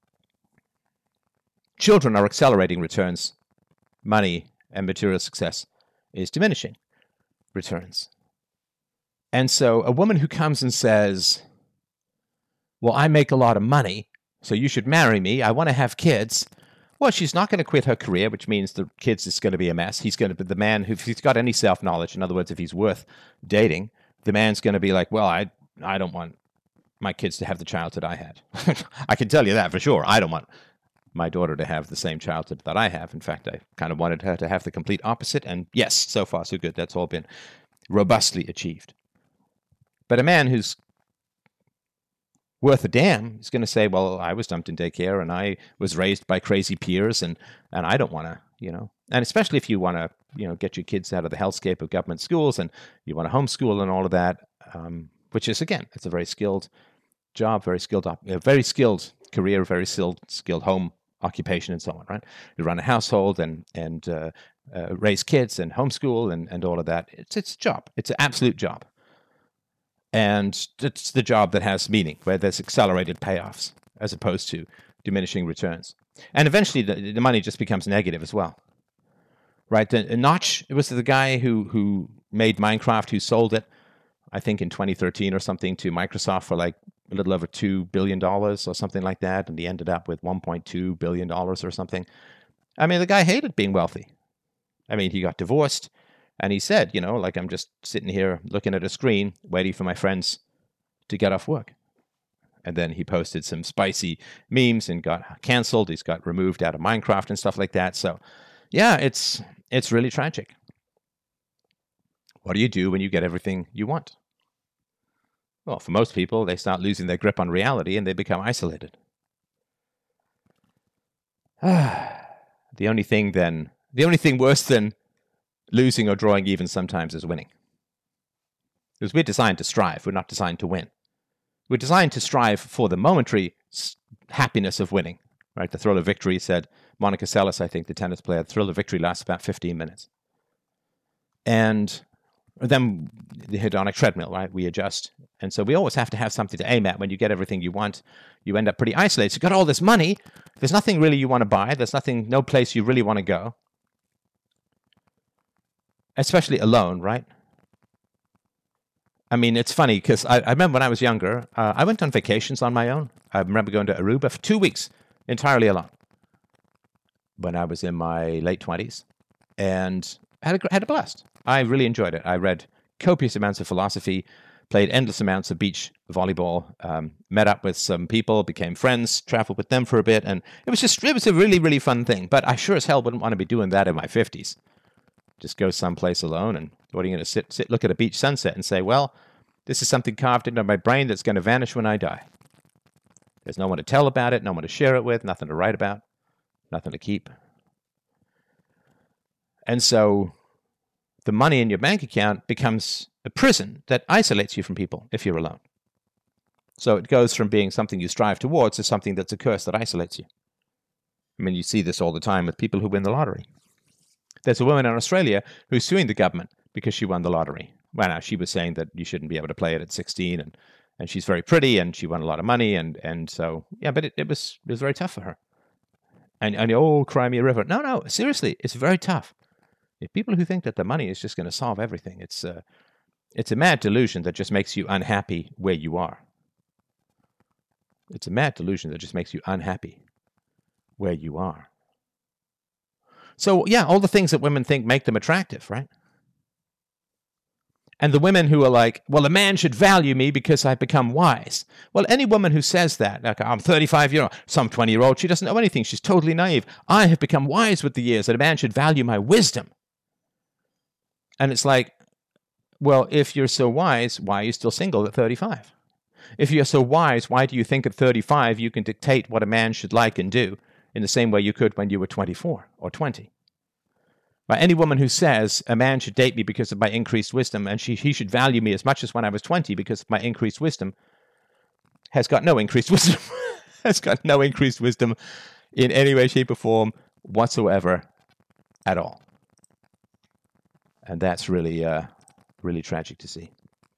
S1: children are accelerating returns. Money and material success is diminishing returns. And so a woman who comes and says, well, I make a lot of money, so you should marry me. I want to have kids. Well, she's not going to quit her career, which means the kids is going to be a mess. He's going to be the man who, if he's got any self-knowledge, in other words, if he's worth dating, the man's going to be like, well, I, I don't want my kids to have the childhood I had. I can tell you that for sure. I don't want my daughter to have the same childhood that I have. In fact, I kind of wanted her to have the complete opposite. And yes, so far so good. That's all been robustly achieved. But a man who's worth a damn is going to say, well, I was dumped in daycare and I was raised by crazy peers and, and I don't want to, you know, and especially if you want to, you know, get your kids out of the hellscape of government schools and you want to homeschool and all of that, um, which is, again, it's a very skilled job, very skilled, op- a very skilled career, very skilled, skilled home occupation and so on, right? You run a household and and uh, uh, raise kids and homeschool and, and all of that. It's it's a job. It's an absolute job. And it's the job that has meaning, where there's accelerated payoffs as opposed to diminishing returns. And eventually the, the money just becomes negative as well, right? The, Notch, it was the guy who, who made Minecraft, who sold it, I think in twenty thirteen or something, to Microsoft for like a little over two billion dollars or something like that, and he ended up with one point two billion dollars or something. I mean, the guy hated being wealthy. I mean, he got divorced, and he said, you know, like, I'm just sitting here looking at a screen, waiting for my friends to get off work. And then he posted some spicy memes and got canceled. He's got removed out of Minecraft and stuff like that. So, yeah, it's it's really tragic. What do you do when you get everything you want? Well, for most people, they start losing their grip on reality and they become isolated. The only thing then, the only thing worse than losing or drawing even sometimes is winning. Because we're designed to strive, we're not designed to win. We're designed to strive for the momentary happiness of winning, right? The thrill of victory, said Monica Seles, I think, the tennis player, the thrill of victory lasts about fifteen minutes. And then the hedonic treadmill, right? We adjust. And so we always have to have something to aim at. When you get everything you want, you end up pretty isolated. So you've got all this money. There's nothing really you want to buy. There's nothing, no place you really want to go. Especially alone, right? I mean, it's funny because I, I remember when I was younger, uh, I went on vacations on my own. I remember going to Aruba for two weeks, entirely alone, when I was in my late twenties, and had a, had a blast. I really enjoyed it. I read copious amounts of philosophy, played endless amounts of beach volleyball, um, met up with some people, became friends, traveled with them for a bit, and it was just, it was a really, really fun thing. But I sure as hell wouldn't want to be doing that in my fifties. Just go someplace alone, and what are you going to sit, sit, look at a beach sunset and say, well, this is something carved into my brain that's going to vanish when I die. There's no one to tell about it, no one to share it with, nothing to write about, nothing to keep. And so the money in your bank account becomes a prison that isolates you from people if you're alone. So it goes from being something you strive towards to something that's a curse that isolates you. I mean, you see this all the time with people who win the lottery. There's a woman in Australia who's suing the government because she won the lottery. Well, now, she was saying that you shouldn't be able to play it at sixteen, and, and she's very pretty, and she won a lot of money, and, and so, yeah, but it, it was it was very tough for her. And, and, oh, cry me a river. No, no, seriously, it's very tough. If people who think that the money is just going to solve everything, it's a, it's a mad delusion that just makes you unhappy where you are. It's a mad delusion that just makes you unhappy where you are. So, yeah, all the things that women think make them attractive, right? And the women who are like, well, a man should value me because I've become wise. Well, any woman who says that, like, I'm thirty-five year old, some twenty year old, she doesn't know anything. She's totally naive. I have become wise with the years that a man should value my wisdom. And it's like, well, if you're so wise, why are you still single at thirty-five? If you're so wise, why do you think at thirty-five you can dictate what a man should like and do in the same way you could when you were twenty-four or twenty? Right? Any woman who says a man should date me because of my increased wisdom and she, he should value me as much as when I was twenty because of my increased wisdom has got no increased wisdom. has got no increased wisdom in any way, shape, or form whatsoever at all. And that's really, uh, really tragic to see.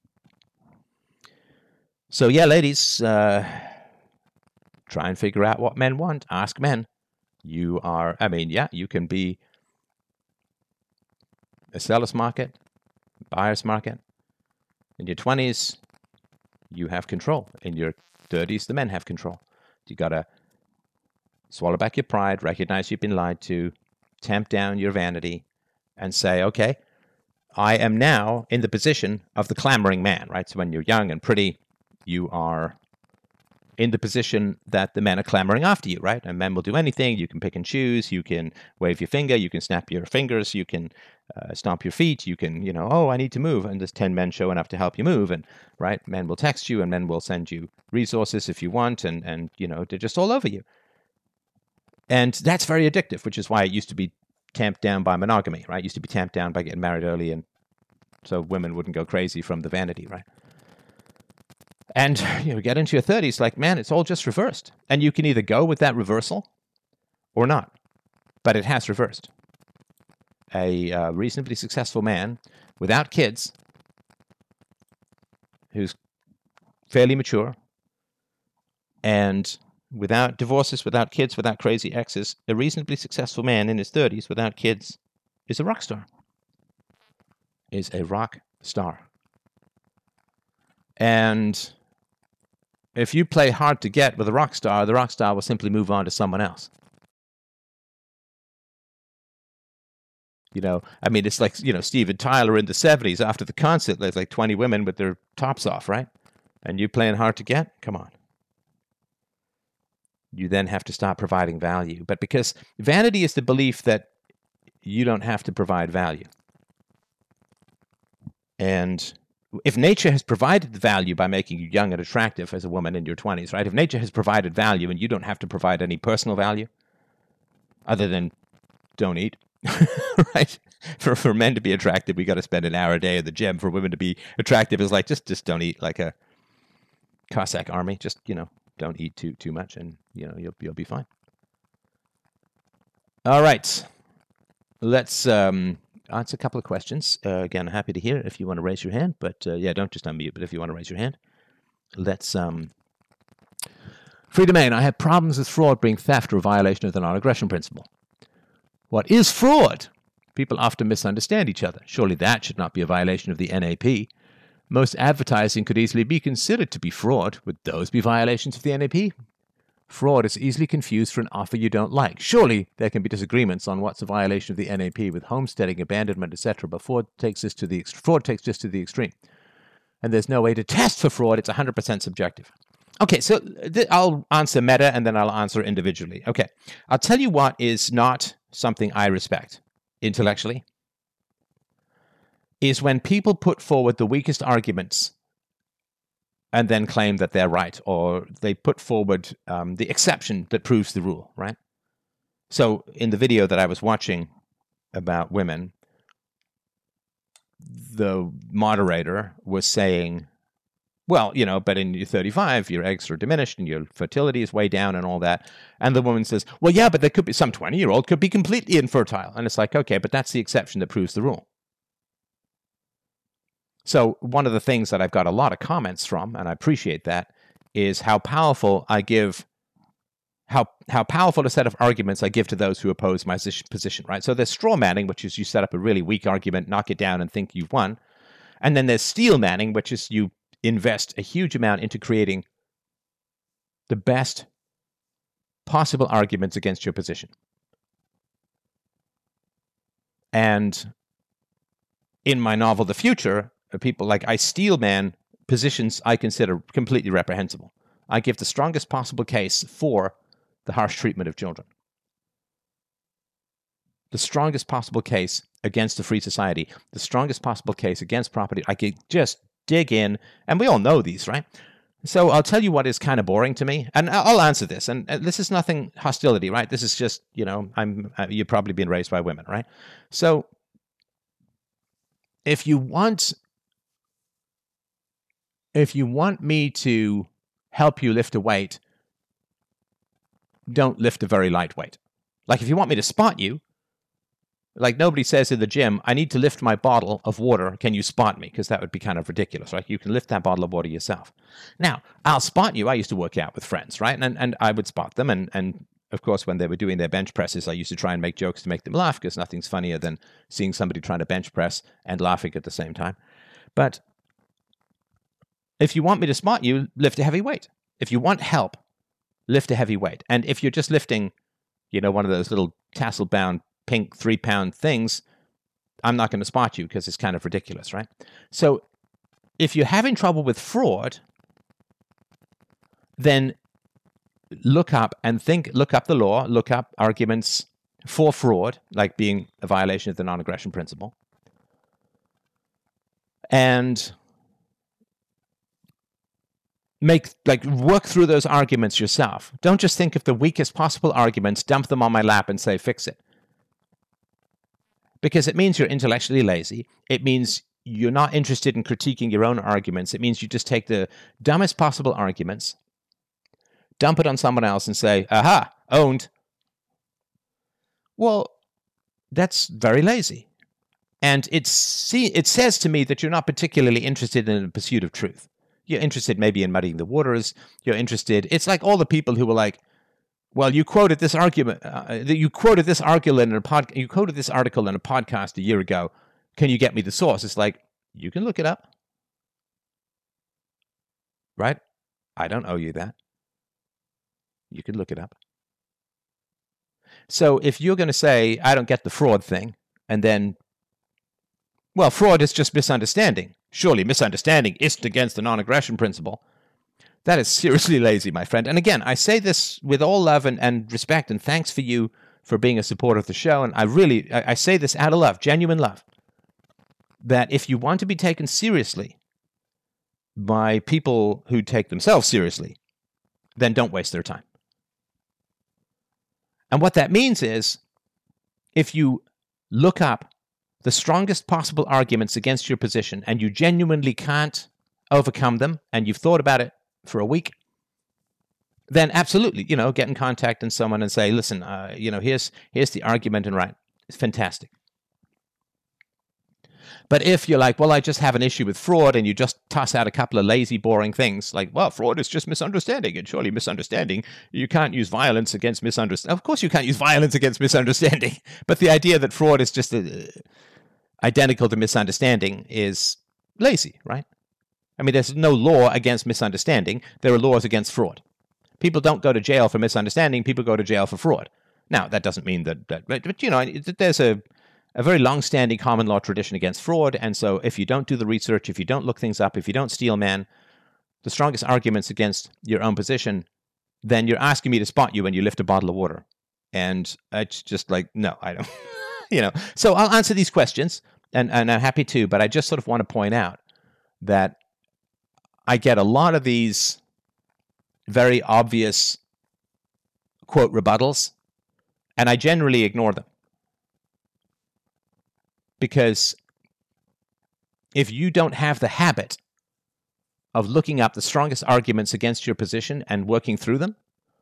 S1: So yeah, ladies, uh, try and figure out what men want. Ask men. You are, I mean, yeah, you can be a seller's market, buyer's market. In your twenties, you have control. In your thirties, the men have control. You got to swallow back your pride, recognize you've been lied to, tamp down your vanity, and say, okay, I am now in the position of the clamoring man, right? So when you're young and pretty, you are in the position that the men are clamoring after you, right? And men will do anything. You can pick and choose. You can wave your finger. You can snap your fingers. You can uh, stomp your feet. You can, you know, oh, I need to move. And there's ten men showing up to help you move. And, right, men will text you and men will send you resources if you want. And, and you know, they're just all over you. And that's very addictive, which is why it used to be tamped down by monogamy, right? It used to be tamped down by getting married early and so women wouldn't go crazy from the vanity, right? And you know, get into your thirties, like, man, it's all just reversed. And you can either go with that reversal or not. But it has reversed. A uh, reasonably successful man without kids, who's fairly mature, and without divorces, without kids, without crazy exes, a reasonably successful man in his thirties without kids is a rock star. Is a rock star. And if you play hard to get with a rock star, the rock star will simply move on to someone else. You know, I mean, it's like, you know, Steven Tyler in the seventies after the concert, there's like twenty women with their tops off, right? And you playing hard to get? Come on. You then have to stop providing value. But because vanity is the belief that you don't have to provide value. And if nature has provided the value by making you young and attractive as a woman in your twenties, right? If nature has provided value and you don't have to provide any personal value other than don't eat, right? For for men to be attractive, we got to spend an hour a day at the gym. For women to be attractive is like, just, just don't eat like a Cossack army. Just, you know, don't eat too too much and, you know, you'll, you'll be fine. All right. Let's um, answer a couple of questions. Uh, again, happy to hear if you want to raise your hand. But, uh, yeah, don't just unmute, but if you want to raise your hand. Let's... Um, Free domain. I have problems with fraud being theft or a violation of the non-aggression principle. What is fraud? People often misunderstand each other. Surely that should not be a violation of the N A P. Most advertising could easily be considered to be fraud. Would those be violations of the N A P? Fraud is easily confused for an offer you don't like. Surely there can be disagreements on what's a violation of the N A P with homesteading, abandonment, et cetera. But fraud takes this to the ext- fraud takes this to the extreme, and there's no way to test for fraud. It's one hundred percent subjective. Okay, so th- I'll answer meta and then I'll answer individually. Okay, I'll tell you what is not something I respect intellectually. Is when people put forward the weakest arguments and then claim that they're right, or they put forward um, the exception that proves the rule, right? So in the video that I was watching about women, the moderator was saying, well, you know, but in your thirty-five, your eggs are diminished and your fertility is way down and all that. And the woman says, well, yeah, but there could be some twenty-year-old could be completely infertile. And it's like, okay, but that's the exception that proves the rule. So one of the things that I've got a lot of comments from, and I appreciate that, is how powerful I give, how how powerful a set of arguments I give to those who oppose my position, right? So there's straw manning, which is you set up a really weak argument, knock it down, and think you've won. And then there's steel manning, which is you invest a huge amount into creating the best possible arguments against your position. And in my novel, The Future, people like I steel man positions I consider completely reprehensible. I give the strongest possible case for the harsh treatment of children. The strongest possible case against a free society. The strongest possible case against property. I could just dig in, and we all know these, right? So I'll tell you what is kind of boring to me, and I'll answer this. And this is nothing hostility, right? This is just, you know, I'm you've probably been raised by women, right? So if you want, if you want me to help you lift a weight, don't lift a very light weight. Like if you want me to spot you, like nobody says in the gym, I need to lift my bottle of water. Can you spot me? Because that would be kind of ridiculous, right? You can lift that bottle of water yourself. Now, I'll spot you. I used to work out with friends, right? And and I would spot them. And, and of course, when they were doing their bench presses, I used to try and make jokes to make them laugh because nothing's funnier than seeing somebody trying to bench press and laughing at the same time. But if you want me to spot you, lift a heavy weight. If you want help, lift a heavy weight. And if you're just lifting, you know, one of those little tassel-bound pink three-pound things, I'm not going to spot you because it's kind of ridiculous, right? So if you're having trouble with fraud, then look up and think, look up the law, look up arguments for fraud, like being a violation of the non-aggression principle. And make, like, work through those arguments yourself. Don't just think of the weakest possible arguments, dump them on my lap and say, fix it. Because it means you're intellectually lazy. It means you're not interested in critiquing your own arguments. It means you just take the dumbest possible arguments, dump it on someone else and say, aha, owned. Well, that's very lazy. And it's, it says to me that you're not particularly interested in the pursuit of truth. You're interested maybe in muddying the waters. You're interested. It's like all the people who were like, well, you quoted this argument. Uh, you quoted this article in a pod. You quoted this article in a podcast a year ago. Can you get me the source? It's like, you can look it up, right? I don't owe you that. You can look it up. So if you're going to say, I don't get the fraud thing, and then, well, fraud is just misunderstanding. Surely misunderstanding isn't against the non-aggression principle. That is seriously lazy, my friend. And again, I say this with all love and, and respect, and thanks for you for being a supporter of the show. And I really, I, I say this out of love, genuine love, that if you want to be taken seriously by people who take themselves seriously, then don't waste their time. And what that means is, if you look up the strongest possible arguments against your position and you genuinely can't overcome them, and you've thought about it for a week, then absolutely, you know, get in contact with someone and say, listen, uh, you know, here's here's the argument and right. It's fantastic. But if you're like, well, I just have an issue with fraud, and you just toss out a couple of lazy, boring things like, well, fraud is just misunderstanding, and surely misunderstanding, you can't use violence against misunderstanding. Of course you can't use violence against misunderstanding. But the idea that fraud is just uh, identical to misunderstanding is lazy, right? I mean, there's no law against misunderstanding. There are laws against fraud. People don't go to jail for misunderstanding. People go to jail for fraud. Now, that doesn't mean that, that but, but, you know, there's a, a very long-standing common law tradition against fraud. And so if you don't do the research, if you don't look things up, if you don't steel man the strongest arguments against your own position, then you're asking me to spot you when you lift a bottle of water. And it's just like, no, I don't, you know. So I'll answer these questions, and, and I'm happy to, but I just sort of want to point out that I get a lot of these very obvious quote rebuttals, and I generally ignore them. Because if you don't have the habit of looking up the strongest arguments against your position and working through them,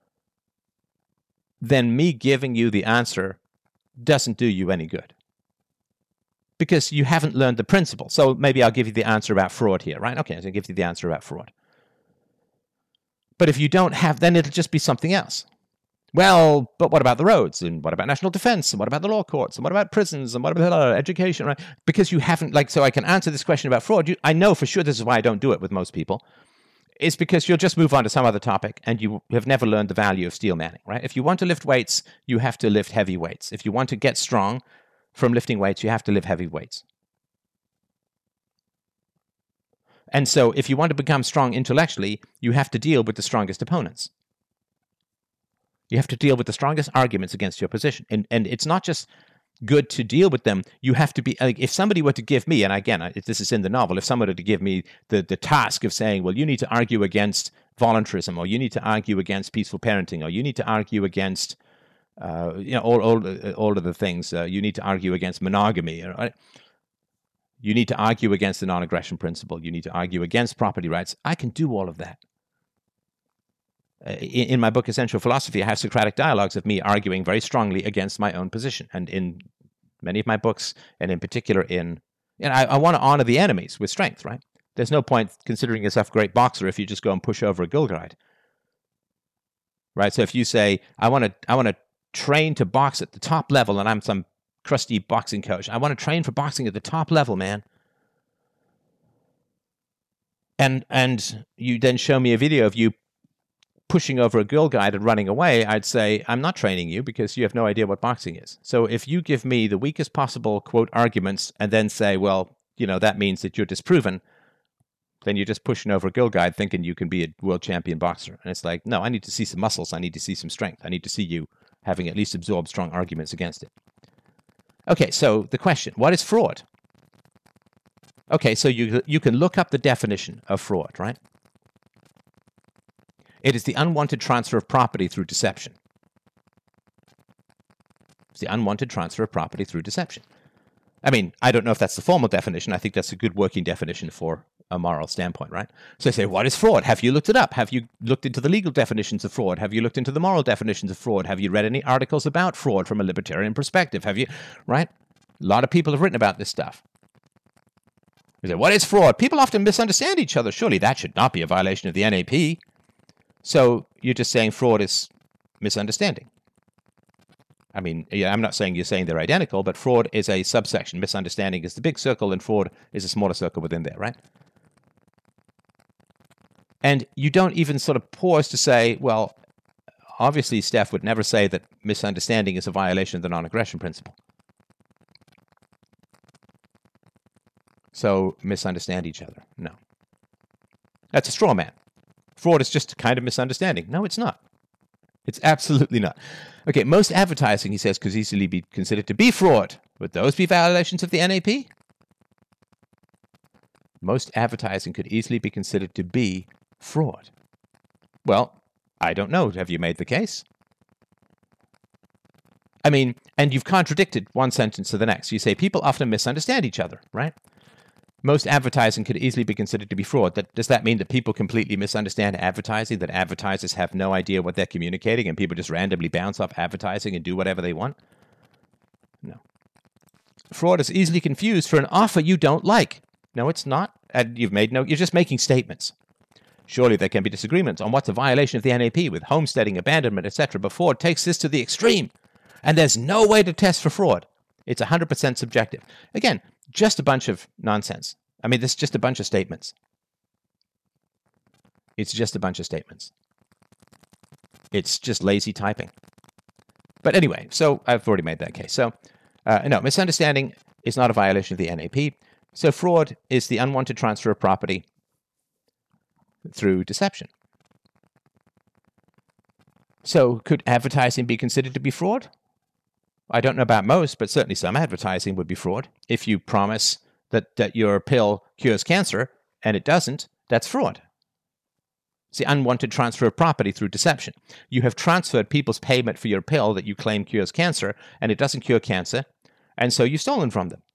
S1: then me giving you the answer doesn't do you any good. Because you haven't learned the principle. So maybe I'll give you the answer about fraud here, right? Okay, I'll give you the answer about fraud. But if you don't have, then it'll just be something else. Well, but what about the roads? And what about national defense? And what about the law courts? And what about prisons? And what about uh, education? Right? Because you haven't, like, so I can answer this question about fraud. You, I know for sure this is why I don't do it with most people. It's because you'll just move on to some other topic, and you have never learned the value of steel manning, right? If you want to lift weights, you have to lift heavy weights. If you want to get strong from lifting weights, you have to lift heavy weights. And so if you want to become strong intellectually, you have to deal with the strongest opponents. You have to deal with the strongest arguments against your position. And and it's not just good to deal with them, you have to be like, if somebody were to give me, and again, if this is in the novel, if somebody were to give me the, the task of saying, well, you need to argue against voluntarism, or you need to argue against peaceful parenting, or you need to argue against, uh, you know, all, all, all of the things, uh, you need to argue against monogamy, right? You need to argue against the non-aggression principle, you need to argue against property rights. I can do all of that. In, in my book, Essential Philosophy, I have Socratic dialogues of me arguing very strongly against my own position. And in many of my books, and in particular in, and I, I want to honor the enemies with strength, right? There's no point considering yourself a great boxer if you just go and push over a girl guide, right? So if you say, I want to, I want to train to box at the top level, and I'm some crusty boxing coach, I want to train for boxing at the top level, man. And and you then show me a video of you pushing over a girl guide and running away, I'd say, I'm not training you because you have no idea what boxing is. So if you give me the weakest possible, quote, arguments and then say, well, you know, that means that you're disproven, then you're just pushing over a girl guide thinking you can be a world champion boxer. And it's like, no, I need to see some muscles. I need to see some strength. I need to see you having at least absorbed strong arguments against it. Okay, so the question, what is fraud? Okay, so you you can look up the definition of fraud, right? It is the unwanted transfer of property through deception. It's the unwanted transfer of property through deception. I mean, I don't know if that's the formal definition. I think that's a good working definition for a moral standpoint, right? So I say, what is fraud? Have you looked it up? Have you looked into the legal definitions of fraud? Have you looked into the moral definitions of fraud? Have you read any articles about fraud from a libertarian perspective? Have you, right? A lot of people have written about this stuff. You say, what is fraud? People often misunderstand each other. Surely that should not be a violation of the N A P. So you're just saying fraud is misunderstanding. I mean, yeah, I'm not saying you're saying they're identical, but fraud is a subsection. Misunderstanding is the big circle, and fraud is a smaller circle within there, right? And you don't even sort of pause to say, well, obviously Steph would never say that misunderstanding is a violation of the non-aggression principle. So misunderstand each other. No. That's a straw man. Fraud is just a kind of misunderstanding. No, it's not. It's absolutely not. Okay, most advertising, he says, could easily be considered to be fraud. Would those be violations of the N A P? Most advertising could easily be considered to be fraud. Well, I don't know. Have you made the case? I mean, and you've contradicted one sentence to the next. You say people often misunderstand each other, right? Most advertising could easily be considered to be fraud. That, does that mean that people completely misunderstand advertising, that advertisers have no idea what they're communicating and people just randomly bounce off advertising and do whatever they want? No. Fraud is easily confused for an offer you don't like. No, it's not. And you've made no, you're just making statements. Surely there can be disagreements on what's a violation of the N A P with homesteading, abandonment, et cetera. But fraud takes this to the extreme. And there's no way to test for fraud. It's one hundred percent subjective. Again, just a bunch of nonsense. I mean, this is just a bunch of statements. It's just a bunch of statements. It's just lazy typing. But anyway, so I've already made that case. So, uh, no, misunderstanding is not a violation of the N A P. So fraud is the unwanted transfer of property through deception. So could advertising be considered to be fraud? I don't know about most, but certainly some advertising would be fraud. If you promise that, that your pill cures cancer and it doesn't, that's fraud. It's the unwanted transfer of property through deception. You have transferred people's payment for your pill that you claim cures cancer, and it doesn't cure cancer, and so you've stolen from them.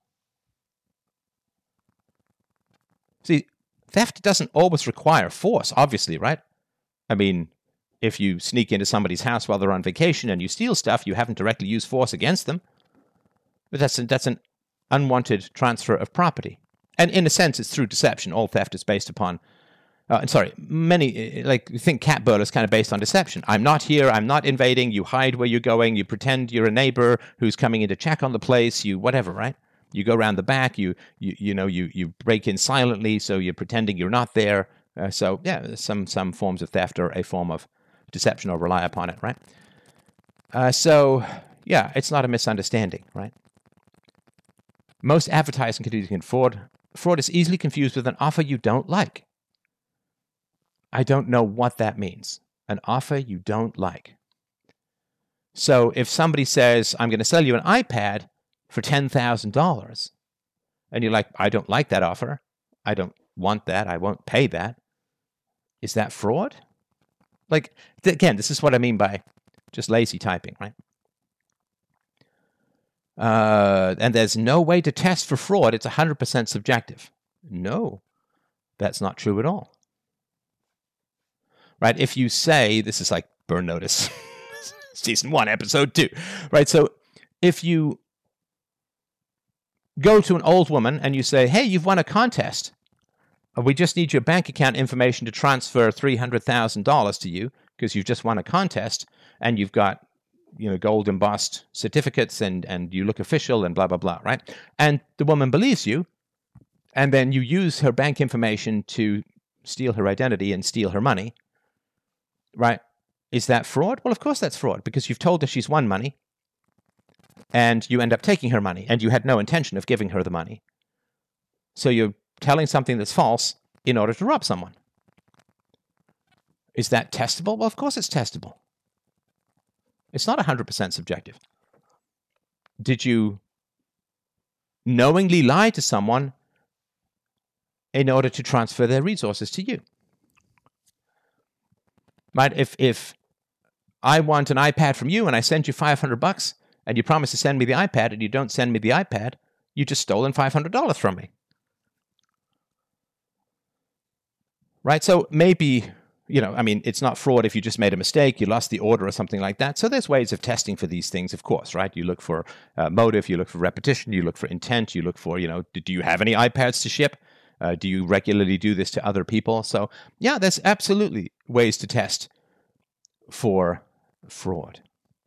S1: See, theft doesn't always require force, obviously, right? I mean, if you sneak into somebody's house while they're on vacation and you steal stuff, you haven't directly used force against them. But that's, a, that's an unwanted transfer of property. And in a sense, it's through deception. All theft is based upon, uh, sorry, many, like, you think cat burglar is kind of based on deception. I'm not here, I'm not invading, you hide where you're going, you pretend you're a neighbor who's coming in to check on the place, you whatever, right? You go around the back, you you you know, you, you break in silently, so you're pretending you're not there. Uh, so, yeah, some, some forms of theft are a form of deception or rely upon it, right? Uh, so, yeah, it's not a misunderstanding, right? Most advertising can be fraud. Fraud is easily confused with an offer you don't like. I don't know what that means. An offer you don't like. So if somebody says, I'm going to sell you an iPad, for ten thousand dollars, and you're like, I don't like that offer. I don't want that. I won't pay that. Is that fraud? Like, th- again, this is what I mean by just lazy typing, right? Uh, and there's no way to test for fraud. It's one hundred percent subjective. No, that's not true at all. Right? If you say, this is like Burn Notice, season one, episode two, right? So if you go to an old woman and you say, hey, you've won a contest. We just need your bank account information to transfer three hundred thousand dollars to you because you've just won a contest and you've got, you know, gold embossed certificates and, and you look official and blah, blah, blah, right? And the woman believes you, and then you use her bank information to steal her identity and steal her money, right? Is that fraud? Well, of course that's fraud because you've told her she's won money and you end up taking her money and you had no intention of giving her the money. So you're telling something that's false in order to rob someone. Is that testable? Well, of course it's testable. It's not one hundred percent subjective. Did you knowingly lie to someone in order to transfer their resources to you? Right? If if I want an iPad from you and I send you five hundred bucks and you promise to send me the iPad and you don't send me the iPad, you just stolen five hundred dollars from me. Right? So maybe, you know, I mean, it's not fraud if you just made a mistake, you lost the order or something like that. So there's ways of testing for these things, of course, right? You look for uh, motive, you look for repetition, you look for intent, you look for, you know, do you have any iPads to ship? Uh, do you regularly do this to other people? So yeah, there's absolutely ways to test for fraud.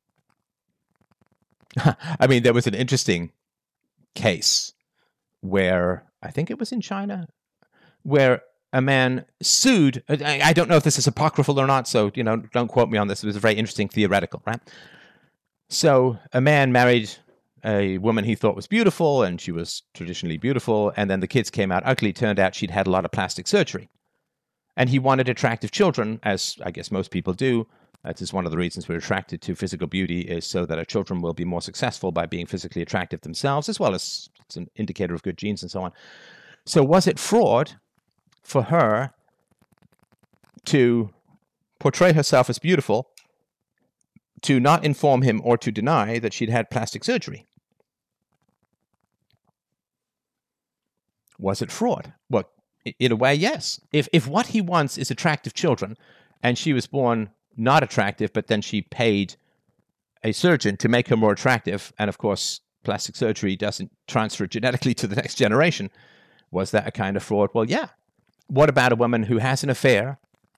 S1: I mean, there was an interesting case where, I think it was in China, where a man sued. I don't know if this is apocryphal or not, so, you know, don't quote me on this. It was a very interesting theoretical, right? So a man married a woman he thought was beautiful, and she was traditionally beautiful, and then the kids came out ugly. Turned out she'd had a lot of plastic surgery. And he wanted attractive children, as I guess most people do. That is one of the reasons we're attracted to physical beauty, is so that our children will be more successful by being physically attractive themselves, as well as it's an indicator of good genes and so on. So was it fraud for her to portray herself as beautiful, to not inform him or to deny that she'd had plastic surgery? Was it fraud? Well, in a way, yes. If if what he wants is attractive children, and she was born not attractive, but then she paid a surgeon to make her more attractive, and of course, plastic surgery doesn't transfer genetically to the next generation, was that a kind of fraud? Well, yeah. What about a woman who has an affair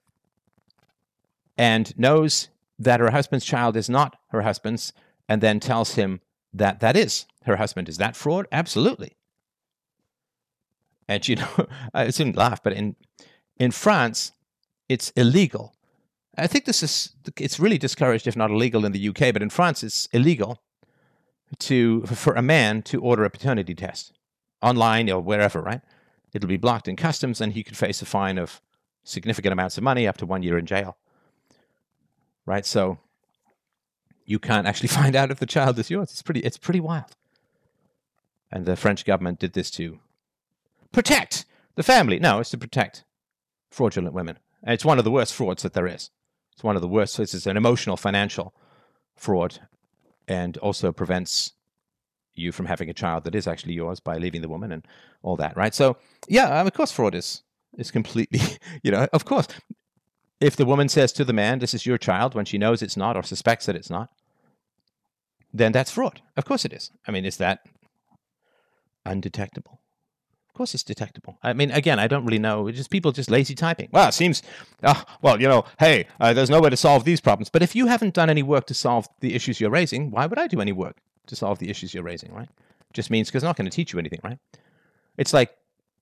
S1: and knows that her husband's child is not her husband's, and then tells him that that is her husband? Is that fraud? Absolutely. And, you know, I shouldn't laugh, but in in France, it's illegal. I think this is, it's really discouraged, if not illegal, in the U K, but in France, it's illegal to for a man to order a paternity test online or wherever, right? It'll be blocked in customs, and he could face a fine of significant amounts of money, up to one year in jail. Right? So you can't actually find out if the child is yours. It's pretty, it's pretty wild. And the French government did this to protect the family. No, it's to protect fraudulent women. And it's one of the worst frauds that there is. It's one of the worst. It's an emotional, financial fraud, and also prevents you from having a child that is actually yours by leaving the woman and all that, right? So, yeah, of course fraud is, is completely, you know, of course. If the woman says to the man, this is your child, when she knows it's not or suspects that it's not, then that's fraud. Of course it is. I mean, is that undetectable? Of course it's detectable. I mean, again, I don't really know. It's just people just lazy typing. Well, it seems, uh, well, you know, hey, uh, there's no way to solve these problems. But if you haven't done any work to solve the issues you're raising, why would I do any work to solve the issues you're raising, right? Just means because I'm not going to teach you anything, right? It's like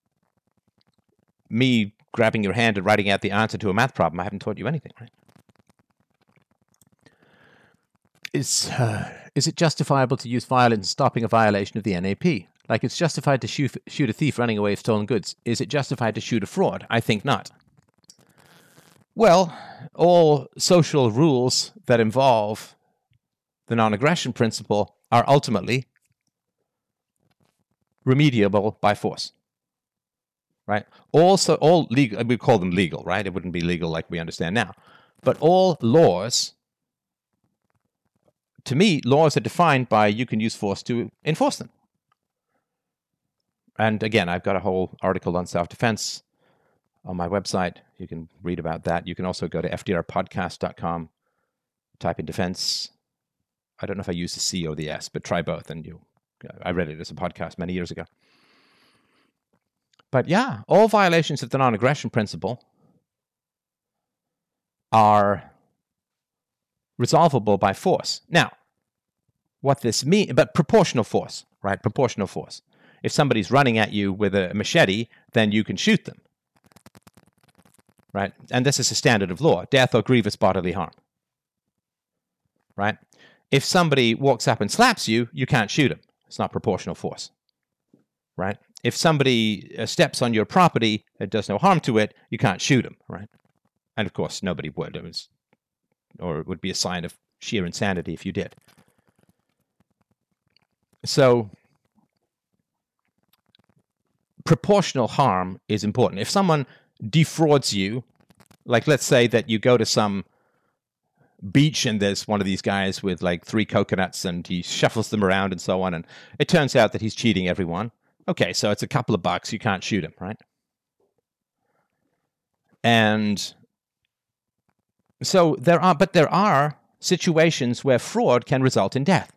S1: me grabbing your hand and writing out the answer to a math problem. I haven't taught you anything, right? Is, uh, is it justifiable to use violence in stopping a violation of the N A P? Like, it's justified to shoot, shoot a thief running away with stolen goods. Is it justified to shoot a fraud? I think not. Well, all social rules that involve the non-aggression principle are ultimately remediable by force. Right? Also, all legal, we call them legal, right? It wouldn't be legal like we understand now. But all laws, to me, laws are defined by you can use force to enforce them. And again, I've got a whole article on self-defense on my website. You can read about that. You can also go to f d r podcast dot com, type in defense. I don't know if I use the C or the S, but try both. And you, I read it as a podcast many years ago. But yeah, all violations of the non-aggression principle are resolvable by force. Now, what this means, but proportional force, right? Proportional force. If somebody's running at you with a machete, then you can shoot them, right? And this is a standard of law, death or grievous bodily harm, right? If somebody walks up and slaps you, you can't shoot him. It's not proportional force, right? If somebody steps on your property and does no harm to it, you can't shoot him, right? And of course, nobody would. It was, or it would be a sign of sheer insanity if you did. So, proportional harm is important. If someone defrauds you, like let's say that you go to some beach and there's one of these guys with like three coconuts and he shuffles them around and so on, and it turns out that he's cheating everyone. Okay, so it's a couple of bucks, you can't shoot him, right? And so there are, but there are situations where fraud can result in death.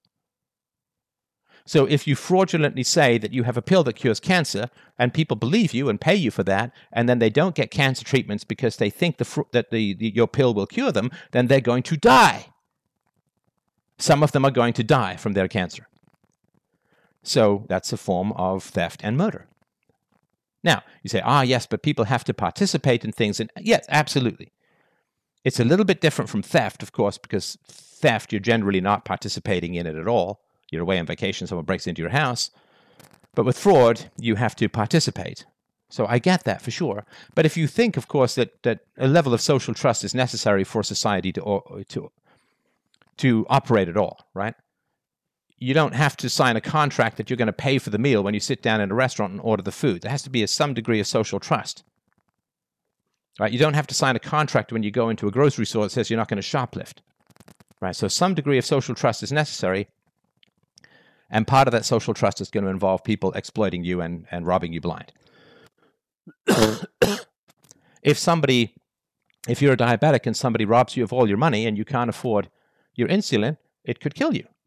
S1: So if you fraudulently say that you have a pill that cures cancer and people believe you and pay you for that, and then they don't get cancer treatments because they think the fr- that the, the your pill will cure them, then they're going to die. Some of them are going to die from their cancer. So that's a form of theft and murder. Now, you say, ah, yes, but people have to participate in things. And yes, absolutely. It's a little bit different from theft, of course, because theft, you're generally not participating in it at all. You're away on vacation, someone breaks into your house. But with fraud, you have to participate. So I get that for sure. But if you think, of course, that, that a level of social trust is necessary for society to, to, to operate at all, right? You don't have to sign a contract that you're going to pay for the meal when you sit down in a restaurant and order the food. There has to be a, some degree of social trust. Right? You don't have to sign a contract when you go into a grocery store that says you're not going to shoplift. Right? So some degree of social trust is necessary. And part of that social trust is going to involve people exploiting you and, and robbing you blind. If somebody, if you're a diabetic and somebody robs you of all your money and you can't afford your insulin, it could kill you.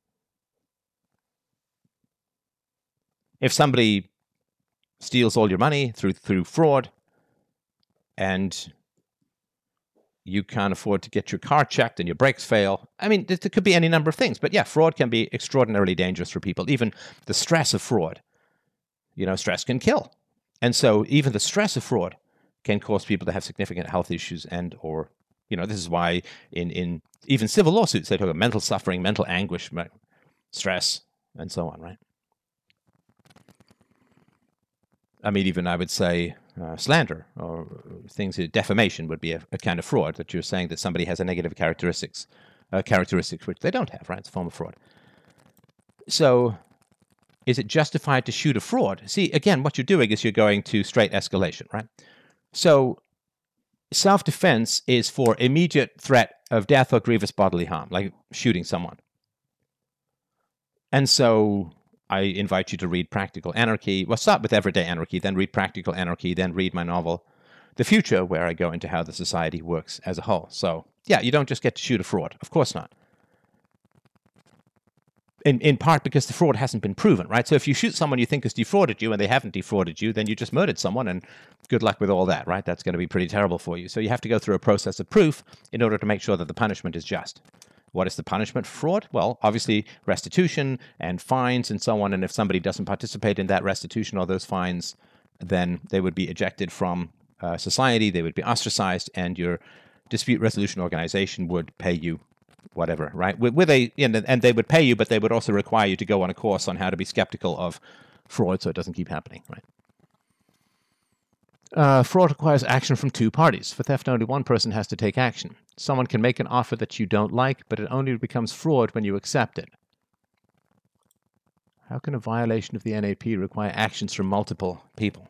S1: If somebody steals all your money through through fraud and you can't afford to get your car checked and your brakes fail. I mean, there could be any number of things. But yeah, fraud can be extraordinarily dangerous for people. Even the stress of fraud, you know, stress can kill. And so even the stress of fraud can cause people to have significant health issues and or, you know, this is why in, in even civil lawsuits, they talk about mental suffering, mental anguish, stress, and so on, right? I mean, even I would say uh, slander or things, defamation would be a, a kind of fraud, that you're saying that somebody has a negative characteristics, uh, characteristics which they don't have, right? It's a form of fraud. So is it justified to shoot a fraud? See, again, what you're doing is you're going to straight escalation, right? So self-defense is for immediate threat of death or grievous bodily harm, like shooting someone. And so I invite you to read Practical Anarchy. Well, start with Everyday Anarchy, then read Practical Anarchy, then read my novel, The Future, where I go into how the society works as a whole. So, yeah, you don't just get to shoot a fraud. Of course not. In in part because the fraud hasn't been proven, right? So if you shoot someone you think has defrauded you and they haven't defrauded you, then you just murdered someone, and good luck with all that, right? That's going to be pretty terrible for you. So you have to go through a process of proof in order to make sure that the punishment is just. What is the punishment for fraud? Well, obviously restitution and fines and so on. And if somebody doesn't participate in that restitution or those fines, then they would be ejected from uh, society. They would be ostracized, and your dispute resolution organization would pay you whatever, right? With, with a and, and they would pay you, but they would also require you to go on a course on how to be skeptical of fraud so it doesn't keep happening, right? Uh, fraud requires action from two parties. For theft, only one person has to take action. Someone can make an offer that you don't like, but it only becomes fraud when you accept it. How How can a violation of the N A P require actions from multiple people?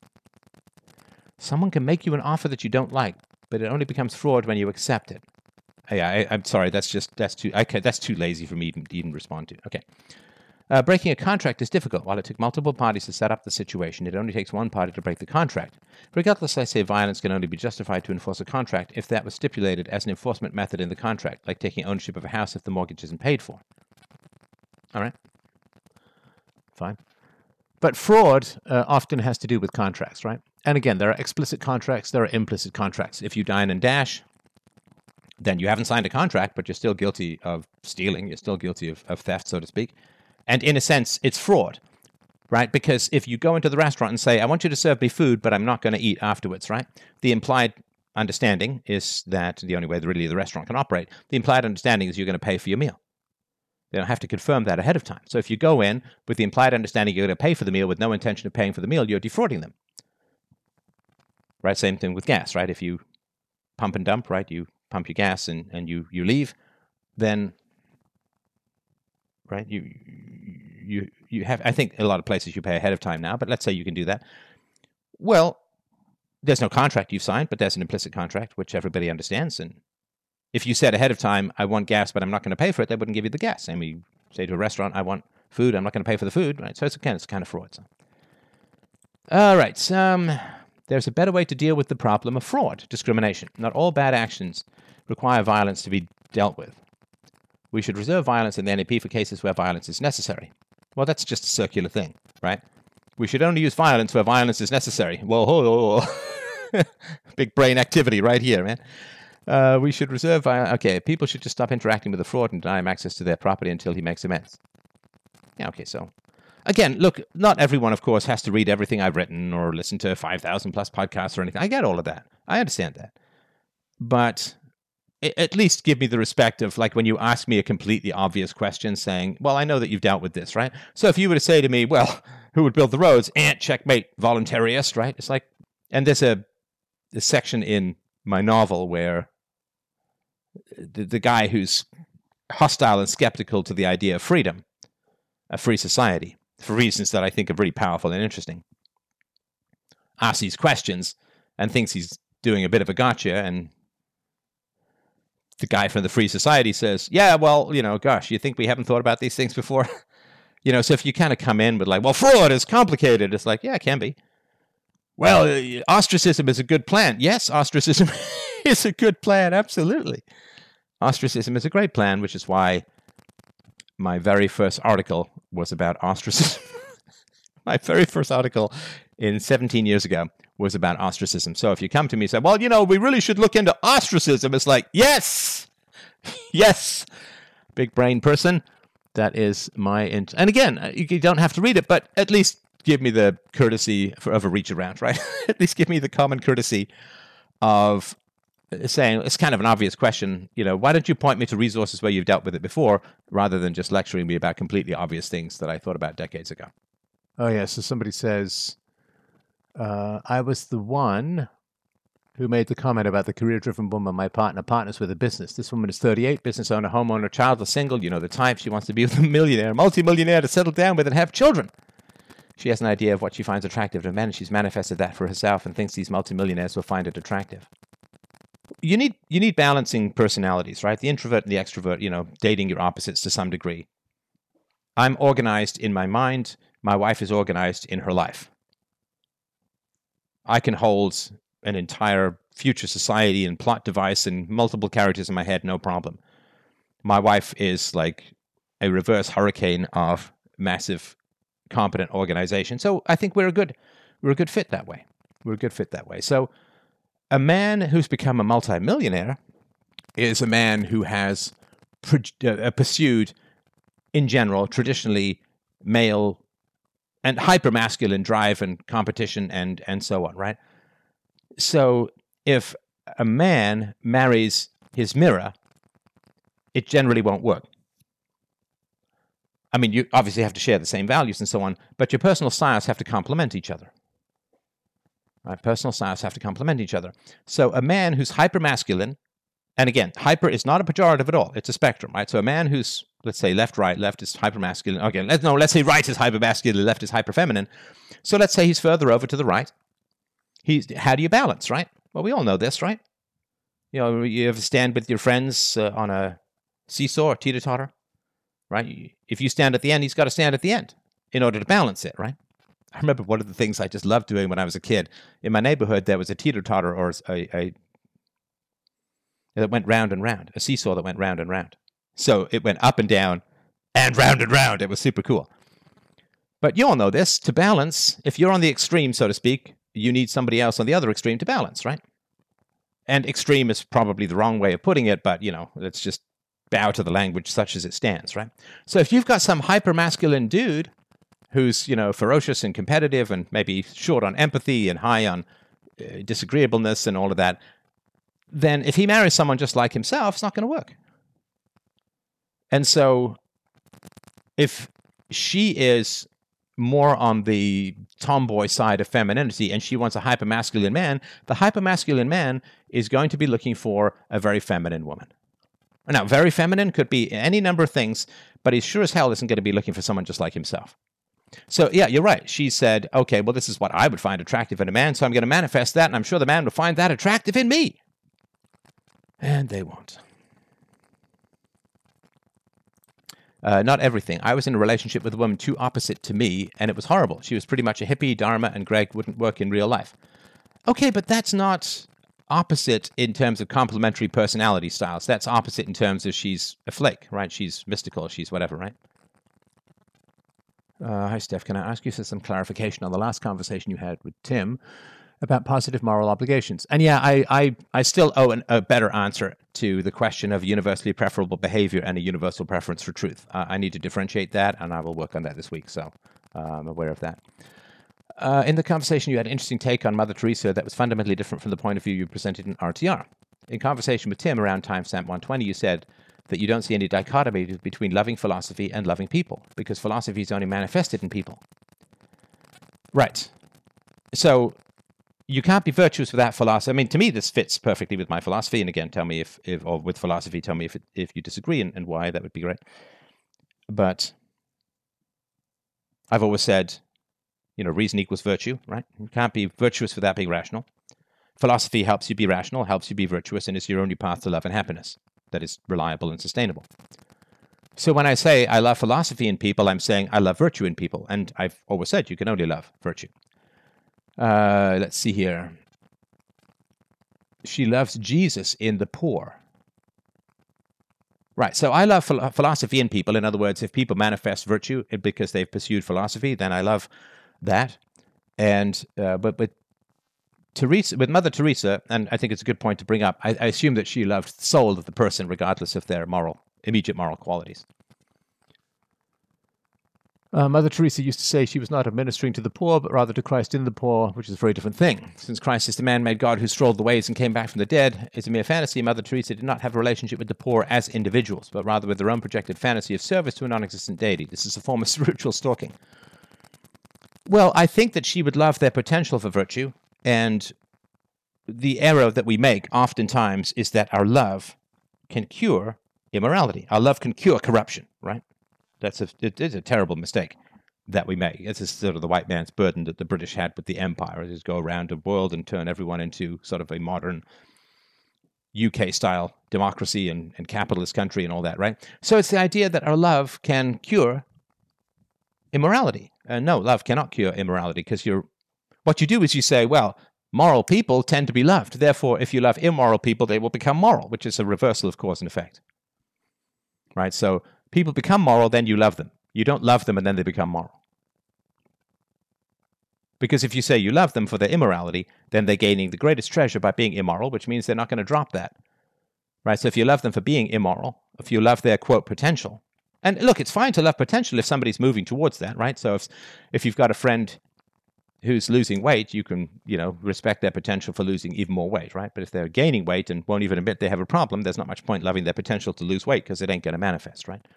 S1: Someone can make you an offer that you don't like, but it only becomes fraud when you accept it. Yeah, I, I'm sorry. That's just that's too okay. That's too lazy for me to even respond to. Okay. Uh, breaking a contract is difficult. While it took multiple parties to set up the situation, it only takes one party to break the contract. Regardless, I say violence can only be justified to enforce a contract if that was stipulated as an enforcement method in the contract, like taking ownership of a house if the mortgage isn't paid for. All right. Fine. But fraud uh, often has to do with contracts, right? And again, there are explicit contracts, there are implicit contracts. If you dine and dash, then you haven't signed a contract, but you're still guilty of stealing. You're still guilty of, of theft, so to speak. And in a sense, it's fraud, right? Because if you go into the restaurant and say, I want you to serve me food, but I'm not going to eat afterwards, right? The implied understanding is that the only way that really the restaurant can operate, the implied understanding is you're going to pay for your meal. They don't have to confirm that ahead of time. So if you go in with the implied understanding you're going to pay for the meal with no intention of paying for the meal, you're defrauding them. Right? Same thing with gas, right? If you pump and dump, right? You pump your gas and, and you, you leave, then, right? You, you, you have, I think a lot of places you pay ahead of time now, but let's say you can do that. Well, there's no contract you've signed, but there's an implicit contract, which everybody understands. And if you said ahead of time, I want gas, but I'm not going to pay for it, they wouldn't give you the gas. And we say to a restaurant, I want food, I'm not going to pay for the food, right? So it's, again, it's kind of fraud. So. All right. So, um, there's a better way to deal with the problem of fraud, discrimination. Not all bad actions require violence to be dealt with. We should reserve violence in the N A P for cases where violence is necessary. Well, that's just a circular thing, right? We should only use violence where violence is necessary. Whoa, whoa, whoa, whoa. Big brain activity right here, man. Uh, we should reserve violence. Okay, people should just stop interacting with the fraud and deny him access to their property until he makes amends. Yeah, okay, so... Again, look, not everyone, of course, has to read everything I've written or listen to five thousand plus podcasts or anything. I get all of that. I understand that. But at least give me the respect of, like, when you ask me a completely obvious question saying, well, I know that you've dealt with this, right? So if you were to say to me, well, who would build the roads? Ant, checkmate, voluntarist, right? It's like, and there's a, a section in my novel where the, the guy who's hostile and skeptical to the idea of freedom, a free society, for reasons that I think are really powerful and interesting, asks these questions and thinks he's doing a bit of a gotcha, and the guy from the Free Society says, yeah, well, you know, gosh, you think we haven't thought about these things before? You know, so if you kind of come in with like, well, fraud is complicated, it's like, yeah, it can be. Well, ostracism is a good plan. Yes, ostracism is a good plan, absolutely. Ostracism is a great plan, which is why my very first article was about ostracism. My very first article in seventeen years ago was about ostracism. So if you come to me and say, well, you know, we really should look into ostracism, it's like, yes, yes, big brain person. That is my, int- and again, you don't have to read it, but at least give me the courtesy for, of a reach around, right? At least give me the common courtesy of saying, it's kind of an obvious question, you know, why don't you point me to resources where you've dealt with it before, rather than just lecturing me about completely obvious things that I thought about decades ago. Oh, yeah, so somebody says, uh, I was the one who made the comment about the career-driven woman, my partner, partners with a business. This woman is thirty-eight, business owner, homeowner, childless, single, you know the type. She wants to be with a millionaire, multi-millionaire to settle down with and have children. She has an idea of what she finds attractive in men, and she's manifested that for herself and thinks these multi-millionaires will find it attractive. You need you need balancing personalities, right? The introvert and the extrovert, you know, dating your opposites to some degree. I'm organized in my mind. My wife is organized in her life. I can hold an entire future society and plot device and multiple characters in my head, no problem. My wife is like a reverse hurricane of massive, competent organization. So I think we're a good we're a good fit that way. We're a good fit that way. So a man who's become a multimillionaire is a man who has uh, pursued, in general, traditionally male and hyper-masculine drive and competition and, and so on, right? So if a man marries his mirror, it generally won't work. I mean, you obviously have to share the same values and so on, but your personal styles have to complement each other. Right? Personal styles have to complement each other. So a man who's hyper-masculine, and again, hyper is not a pejorative at all. It's a spectrum, right? So a man who's let's say left, right, left is hypermasculine. Okay, let's, no, let's say right is hypermasculine, left is hyperfeminine. So let's say he's further over to the right. He's, how do you balance, right? Well, we all know this, right? You know, you ever stand with your friends uh, on a seesaw or teeter-totter, right? If you stand at the end, he's got to stand at the end in order to balance it, right? I remember one of the things I just loved doing when I was a kid. In my neighborhood, there was a teeter-totter or a, a that went round and round, a seesaw that went round and round. So it went up and down and round and round. It was super cool. But you all know this. To balance, if you're on the extreme, so to speak, you need somebody else on the other extreme to balance, right? And extreme is probably the wrong way of putting it, but, you know, let's just bow to the language such as it stands, right? So if you've got some hyper-masculine dude who's, you know, ferocious and competitive and maybe short on empathy and high on uh, disagreeableness and all of that, then if he marries someone just like himself, it's not going to work. And so if she is more on the tomboy side of femininity and she wants a hypermasculine man, the hypermasculine man is going to be looking for a very feminine woman. Now, very feminine could be any number of things, but he sure as hell isn't going to be looking for someone just like himself. So, yeah, you're right. She said, okay, well, this is what I would find attractive in a man, so I'm going to manifest that, and I'm sure the man will find that attractive in me. And they won't. Uh, not everything. I was in a relationship with a woman too opposite to me, and it was horrible. She was pretty much a hippie, Dharma, and Greg wouldn't work in real life. Okay, but that's not opposite in terms of complementary personality styles. That's opposite in terms of she's a flake, right? She's mystical, she's whatever, right? Uh, hi, Steph. Can I ask you for some clarification on the last conversation you had with Tim about positive moral obligations? And yeah, I I, I still owe an, a better answer to the question of universally preferable behavior and a universal preference for truth. Uh, I need to differentiate that, and I will work on that this week, so uh, I'm aware of that. Uh, in the conversation, you had an interesting take on Mother Teresa that was fundamentally different from the point of view you presented in R T R. In conversation with Tim around timestamp one twenty, you said that you don't see any dichotomy between loving philosophy and loving people, because philosophy is only manifested in people. Right. So you can't be virtuous without philosophy. I mean, to me, this fits perfectly with my philosophy. And again, tell me if, if or with philosophy, tell me if it, if you disagree and, and why. That would be great. But I've always said, you know, reason equals virtue, right? You can't be virtuous without being rational. Philosophy helps you be rational, helps you be virtuous, and is your only path to love and happiness that is reliable and sustainable. So when I say I love philosophy in people, I'm saying I love virtue in people. And I've always said you can only love virtue. Uh, let's see here. She loves Jesus in the poor. Right, so I love ph- philosophy in people. In other words, if people manifest virtue because they've pursued philosophy, then I love that. And uh, but but Teresa, with Mother Teresa, and I think it's a good point to bring up, I, I assume that she loved the soul of the person regardless of their moral, immediate moral qualities. Uh, Mother Teresa used to say she was not administering to the poor, but rather to Christ in the poor, which is a very different thing. Since Christ is the man-made God who strolled the waves and came back from the dead, it's a mere fantasy. Mother Teresa did not have a relationship with the poor as individuals, but rather with their own projected fantasy of service to a non-existent deity. This is a form of spiritual stalking. Well, I think that she would love their potential for virtue, and the error that we make oftentimes is that our love can cure immorality. Our love can cure corruption, right? That's a, it is a terrible mistake that we make. It's sort of the white man's burden that the British had with the empire, is go around the world and turn everyone into sort of a modern U K-style democracy and, and capitalist country and all that, right? So it's the idea that our love can cure immorality. Uh, no, love cannot cure immorality, because you're what you do is you say, well, moral people tend to be loved. Therefore, if you love immoral people, they will become moral, which is a reversal of cause and effect. Right? So people become moral, then you love them. You don't love them and then they become moral. Because if you say you love them for their immorality, then they're gaining the greatest treasure by being immoral, which means they're not going to drop that. Right? So if you love them for being immoral, if you love their, quote, potential, and look, it's fine to love potential if somebody's moving towards that, right? So if, if you've got a friend who's losing weight, you can, you know, respect their potential for losing even more weight, right? But if they're gaining weight and won't even admit they have a problem, there's not much point loving their potential to lose weight, because it ain't going to manifest, right?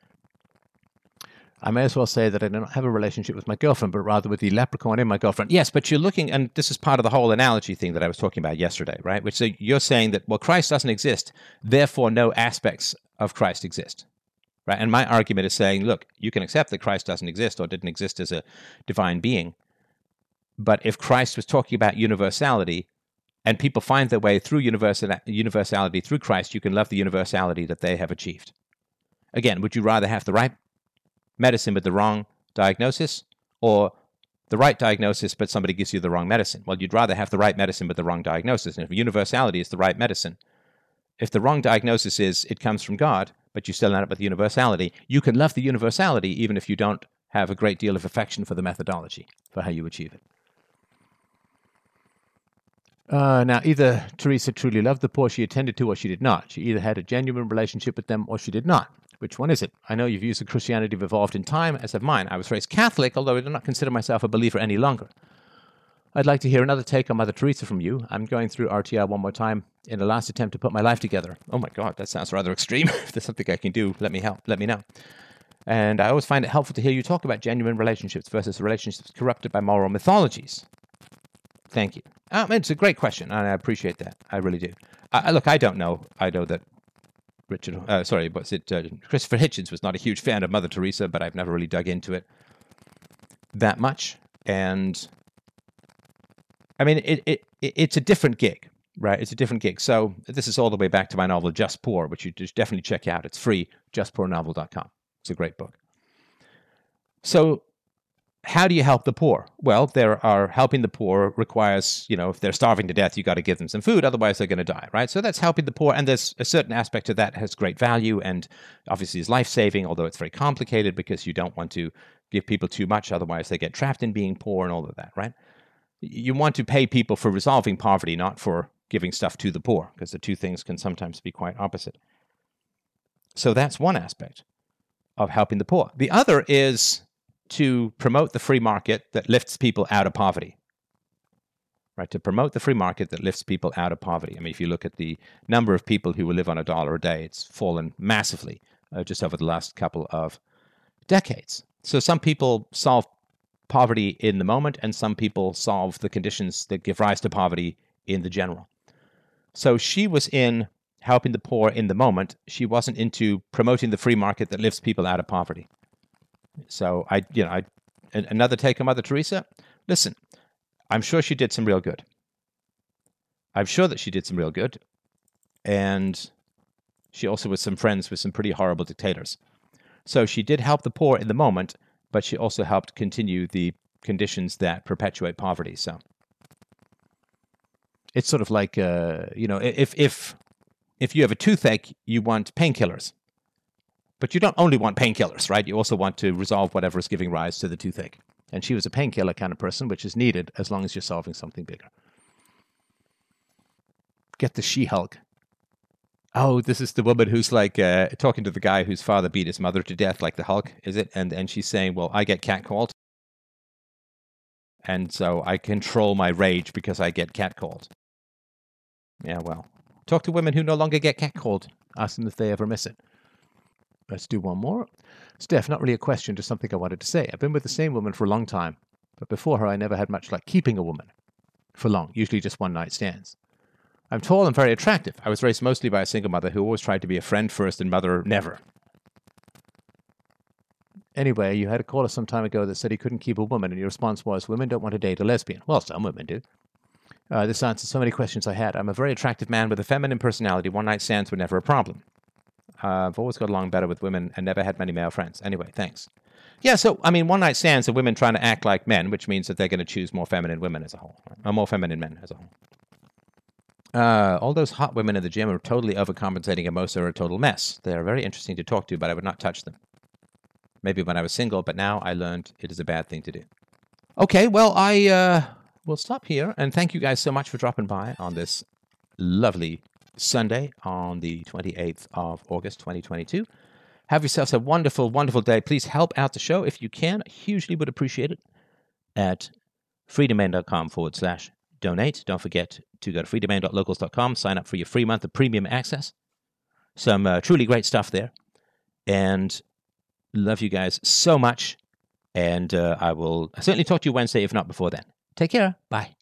S1: I may as well say that I don't have a relationship with my girlfriend, but rather with the leprechaun in my girlfriend. Yes, but you're looking, and this is part of the whole analogy thing that I was talking about yesterday, right? Which so you're saying that, well, Christ doesn't exist, therefore no aspects of Christ exist. right? And my argument is saying, look, you can accept that Christ doesn't exist or didn't exist as a divine being. But if Christ was talking about universality and people find their way through universal, universality through Christ, you can love the universality that they have achieved. Again, would you rather have the right medicine with the wrong diagnosis or the right diagnosis but somebody gives you the wrong medicine? Well, you'd rather have the right medicine with the wrong diagnosis. And if universality is the right medicine, if the wrong diagnosis is it comes from God, but you still end up with universality, you can love the universality even if you don't have a great deal of affection for the methodology, for how you achieve it. Uh, now, either Teresa truly loved the poor she attended to or she did not. She either had a genuine relationship with them or she did not. Which one is it? I know your views of Christianity have evolved in time, as have mine. I was raised Catholic, although I do not consider myself a believer any longer. I'd like to hear another take on Mother Teresa from you. I'm going through R T I one more time in a last attempt to put my life together. Oh my God, that sounds rather extreme. If there's something I can do, let me help. Let me know. And I always find it helpful to hear you talk about genuine relationships versus relationships corrupted by moral mythologies. Thank you. Um, it's a great question, and I appreciate that. I really do. I, look, I don't know. I know that Richard, uh, sorry, what's it? Uh, Christopher Hitchens was not a huge fan of Mother Teresa, but I've never really dug into it that much. And I mean, it, it it's a different gig, right? It's a different gig. So this is all the way back to my novel, Just Poor, which you just definitely check out. It's free, just poor novel dot com. It's a great book. So how do you help the poor? Well, there are helping the poor requires, you know, if they're starving to death, you got to give them some food, otherwise they're going to die, right? So that's helping the poor, and there's a certain aspect of that has great value and obviously is life-saving, although it's very complicated because you don't want to give people too much, otherwise they get trapped in being poor and all of that, right? You want to pay people for resolving poverty, not for giving stuff to the poor, because the two things can sometimes be quite opposite. So that's one aspect of helping the poor. The other is to promote the free market that lifts people out of poverty, right? To promote the free market that lifts people out of poverty. I mean, if you look at the number of people who will live on a dollar a day, it's fallen massively uh, just over the last couple of decades. So some people solve poverty in the moment, and some people solve the conditions that give rise to poverty in the general. So she was in helping the poor in the moment. She wasn't into promoting the free market that lifts people out of poverty. So I, you know, I, another take on Mother Teresa. Listen, I'm sure she did some real good. I'm sure that she did some real good, and she also was some friends with some pretty horrible dictators. So she did help the poor in the moment, but she also helped continue the conditions that perpetuate poverty. So it's sort of like, uh, you know, if if if you have a toothache, you want painkillers. But you don't only want painkillers, right? You also want to resolve whatever is giving rise to the toothache. And she was a painkiller kind of person, which is needed as long as you're solving something bigger. Get the She-Hulk. Oh, this is the woman who's like uh, talking to the guy whose father beat his mother to death, like the Hulk, is it? And and she's saying, well, I get catcalled. And so I control my rage because I get catcalled. Yeah, well, talk to women who no longer get catcalled. Ask them if they ever miss it. Let's do one more. Steph, not really a question, just something I wanted to say. I've been with the same woman for a long time, but before her I never had much luck keeping a woman for long, usually just one night stands. I'm tall and very attractive. I was raised mostly by a single mother who always tried to be a friend first and mother never. Anyway, you had a caller some time ago that said he couldn't keep a woman, and your response was, women don't want to date a lesbian. Well, some women do. Uh, this answers so many questions I had. I'm a very attractive man with a feminine personality. One night stands were never a problem. Uh, I've always got along better with women and never had many male friends. Anyway, thanks. Yeah, so, I mean, one night stands are women trying to act like men, which means that they're going to choose more feminine women as a whole, right? Or more feminine men as a whole. Uh, all those hot women in the gym are totally overcompensating, and most are a total mess. They are very interesting to talk to, but I would not touch them. Maybe when I was single, but now I learned it is a bad thing to do. Okay, well, I uh, will stop here, and thank you guys so much for dropping by on this lovely Sunday on the twenty-eighth of August, twenty twenty-two. Have yourselves a wonderful, wonderful day. Please help out the show if you can. Hugely would appreciate it at freedomain.com forward slash donate. Don't forget to go to freedomain dot locals dot com, sign up for your free month of premium access. Some uh, truly great stuff there. And love you guys so much. And uh, I will certainly talk to you Wednesday, if not before then. Take care. Bye.